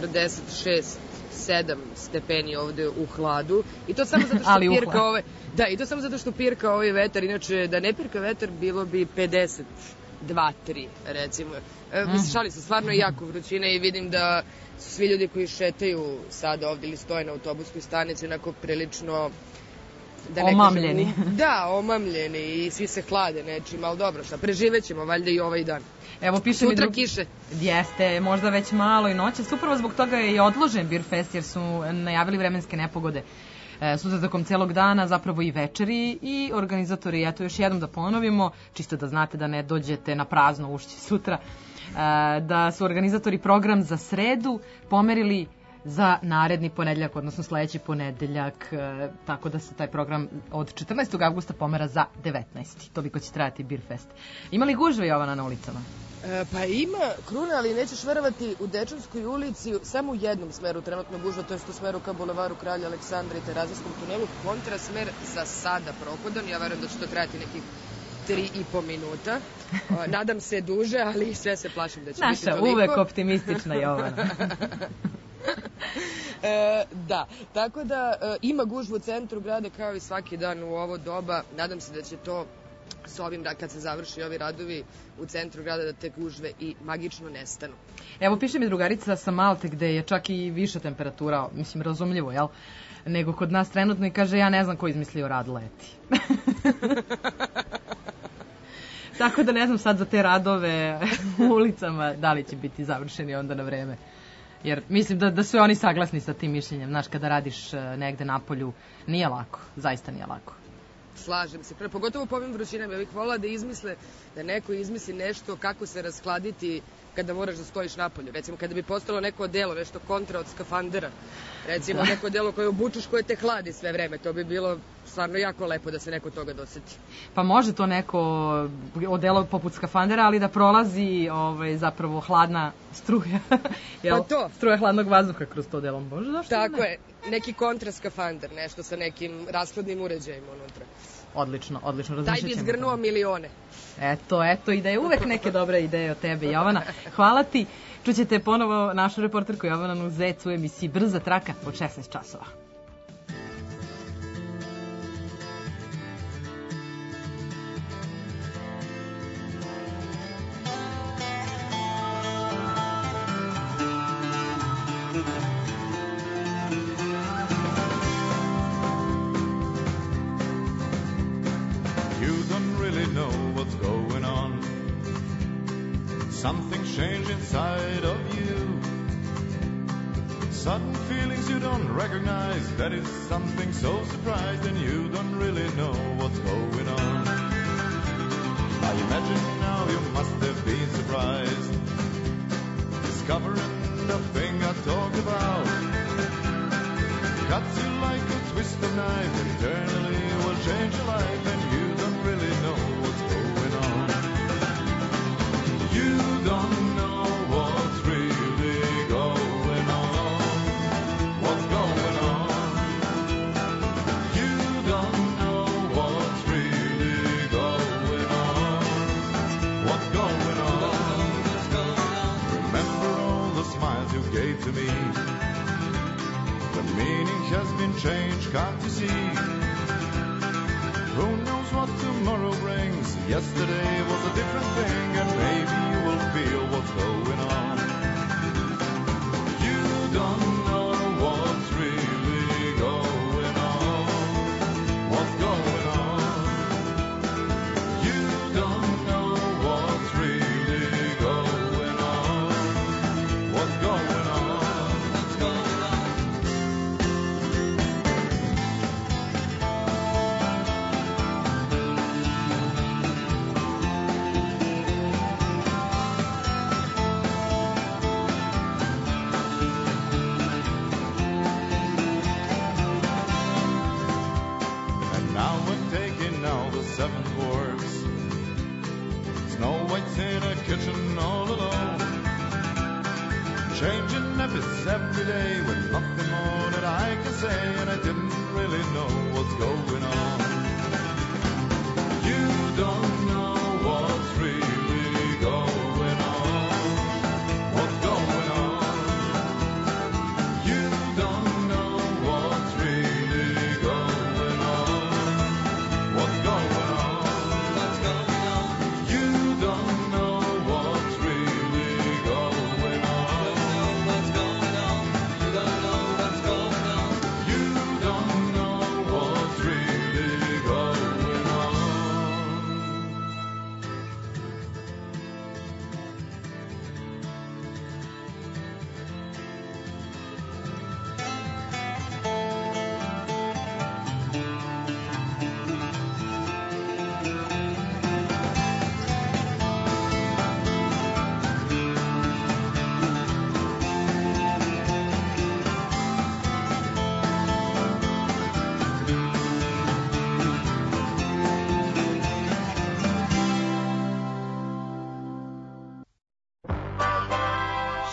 46-7 stepeni ovde u hladu. I to samo zato što pirka ovaj... Da, i to samo zato što pirka ovaj vetar. Inače, da ne pirka vetar, bilo bi 52-3, recimo. Mislim, šalim se, stvarno je jako vrućina i vidim da su svi ljudi koji šetaju sada ovde ili stoje na autobuskoj stanici onako prilično... Omamljeni. Da, omamljeni i svi se hlade nečim, ali dobro, šta, preživećemo valjda i ovaj dan. Evo, piše sutra kiše. Jeste, možda već malo i noćas. Upravo zbog toga je i odložen Beer Fest jer su najavili vremenske nepogode. Sutra tokom celog dana, zapravo i večeri i organizatori, eto još jednom da ponovimo, čisto da znate da ne dođete na prazno ušće sutra, da su organizatori program za sredu pomerili za naredni ponedeljak, odnosno sledeći ponedeljak, tako da se taj program od 14. avgusta pomera za 19. Toliko će trajati Beer Fest. Ima li gužve, Jovana, na ulicama? Pa ima, Kruna, ali nećeš verovati, u Dečanskoj ulici samo u jednom smeru trenutno gužva, to je u smeru ka bulevaru Kralja Aleksandra i Terazijskom tunelu, kontrasmer za sada prohodan, ja verujem da će to trajati nekih 3,5 minuta. Nadam se duže, ali sve se plašim da će biti toliko. Naša uvek optimistična Jovana. Da, tako da ima gužvu u centru grada kao i svaki dan u ovo doba. Nadam se da će to s ovim, kad se završi ovi radovi u centru grada, da te gužve i magično nestanu. Evo, piše mi drugarica sa Malte gde je čak i viša temperatura, mislim, razumljivo, jel? Nego kod nas trenutno i kaže, ja ne znam ko izmislio rad leti. Tako da ne znam sad za te radove u ulicama da li će biti završeni onda na vreme. Jer mislim da su oni saglasni sa tim mišljenjem. Znaš, kada radiš negde napolju, nije lako, zaista nije lako. Slažem se, pogotovo po ovim vrućinama. Ja bih volila da izmisle, da neko izmisli nešto kako se raskladiti kada moraš da stojiš napolju. Recimo, kada bi postalo neko delo, nešto kontra od skafandera. Recimo, neko delo koje obučeš, koje te hladi sve vreme. To bi bilo stvarno jako lepo da se neko toga doseti. Pa može to neko odelo poput skafandera, ali da prolazi zapravo hladna struja. Pa to. Struja hladnog vazduha kroz to delo. Može, zašto tako je. Neki kontra skafander, nešto sa nekim rashladnim uređajima unutra. Odlično, odlično. Taj bi zgrnuo milione. Eto, i da je uvek neke dobre ideje od tebe, Jovana. Hvala ti. Čućete ponovo našu reporterku Jovanu Zec u emisiji Brza traka od 16 časova. Something's changed inside of you. Sudden feelings you don't recognize. That is something so surprised, and you don't really know what's going on. I imagine now you must have been surprised, discovering the thing I talked about. Cuts you like a twisted knife, eternally will change your life, and you don't really know what's going on. You don't know what's really going on. What's going on? You don't know what's really going on. What's going on? Remember all the smiles you gave to me. The meaning has been changed, can't you see? Who knows what tomorrow brings? Yesterday was a different thing, and maybe you will feel what's going on. You don't know what's really going on. What's going on? You don't know what's really going on. What's going on? What's going on? Seven dwarfs, Snow White's in a kitchen all alone, changing nappies every day with nothing more that I can say, and I didn't really know what's going on. You don't know what's really going on.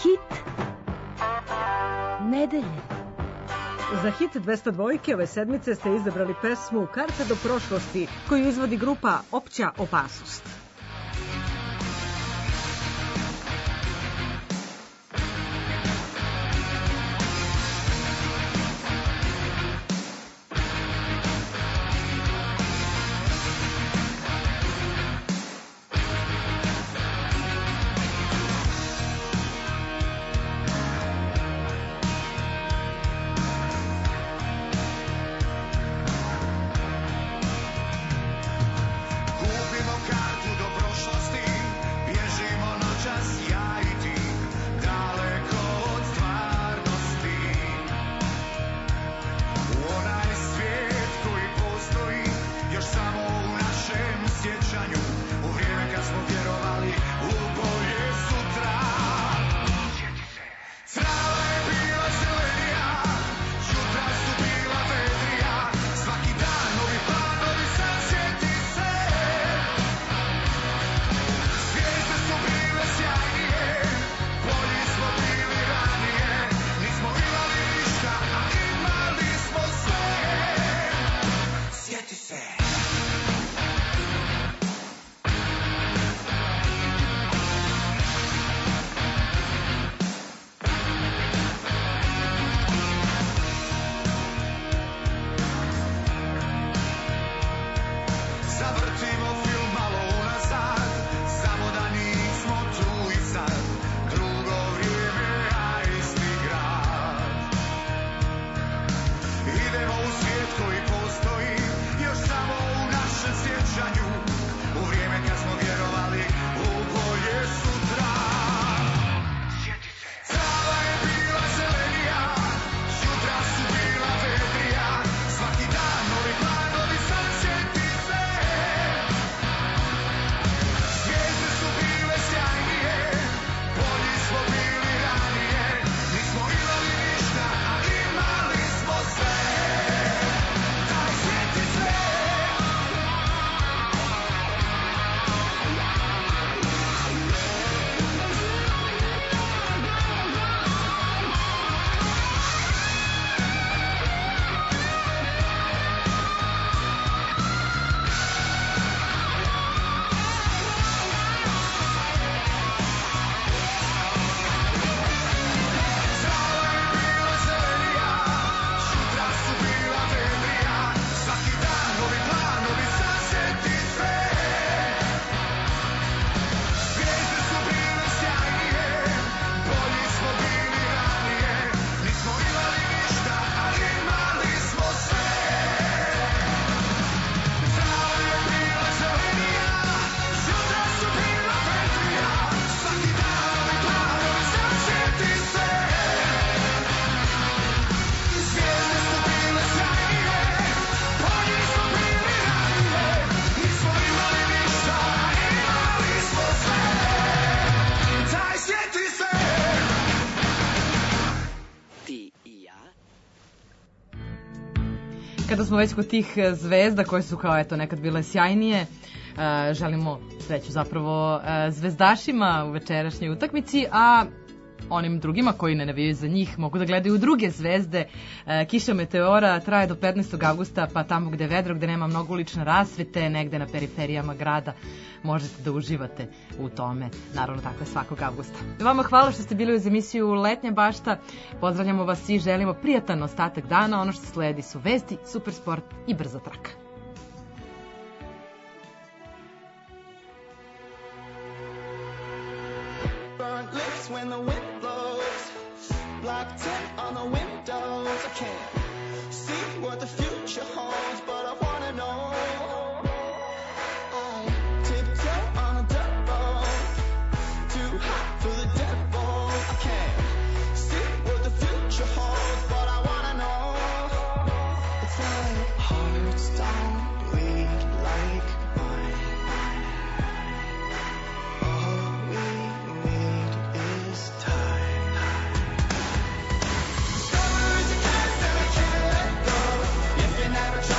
Hit nedelje. Za hit 202 ove sedmice ste izabrali pesmu Karta do prošlosti, koju izvodi grupa Opća opasnost. Kupimo kartu do prošlosti, bježimo noćas ja i ti, daleko od stvarnosti. U onaj svijet koji postoji još samo u našem sjećanju, u vrijeme kad smo vjerovali u bolje sutra. Trava je bila zelenija, jutra su bila vedrija, svaki dan novi planovi, sad sjeti se. Zvijezde su bile sjajnije, bolji smo bili ranije, nismo imali ništa, a imali smo sve. Sjeti se. Zavrtimo film malo unazad, samo da nismo tu i sad. Drugo vrijeme, a isti grad. Idemo u svijet koji postoji još samo u našem sjećanju, u vrijeme kad smo vjerovali u bolje sutra. Trava je bila zelenija, jutra su bila vedrija, svaki dan novi planovi, sad sjeti se. Zvijezde su bile sjajnije, bolji smo bili ranije, nismo imali ništa, a imali smo sve. Daj sjeti se. Trava je bila zelenija, jutra su bila vedrija, svaki dan novi planovi, sad sjeti se. Zvijezde su bile sjajnije, bolji smo bili ranije, nismo imali ništa, a imali smo sve. Trava je bila zelenija, jutra su bila vedrija, svaki dan novi planovi, sad sjeti se. Zvijezde su bile sjajnije, bolji smo bili ranije, nismo imali ništa, a imali smo sve. Daj sjeti se. Ti i ja. Kada smo već kod tih zvezda koje su kao eto nekad bile sjajnije, želimo sreću zapravo zvezdašima u večerašnjoj utakmici, a onim drugima koji ne navijaju za njih mogu da gledaju druge zvezde. Kiša meteora traje do 15. avgusta, pa tamo gde je vedro, gde nema mnogo ulične rasvete, negde na periferijama grada, možete da uživate u tome. Naravno, tako je svakog avgusta. Vama hvala što ste bili uz emisiju Letnja bašta. Pozdravljamo vas i želimo prijatan ostatak dana. Ono što sledi su vesti, supersport i brza traka. Burnt lips when the wind blows. Black tint on the windows. I can't see what the future holds, but I wanna know. I tiptoe on a dirt road, too hot for the devil. I can't see what the future holds, but I wanna know. It's like hearts don't bleed like mine. All we need is time. Summer is a kiss and I can't let go. If you never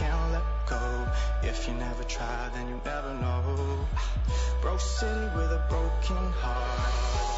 can't let go. If you never try, then you never know. Broke city with a broken heart.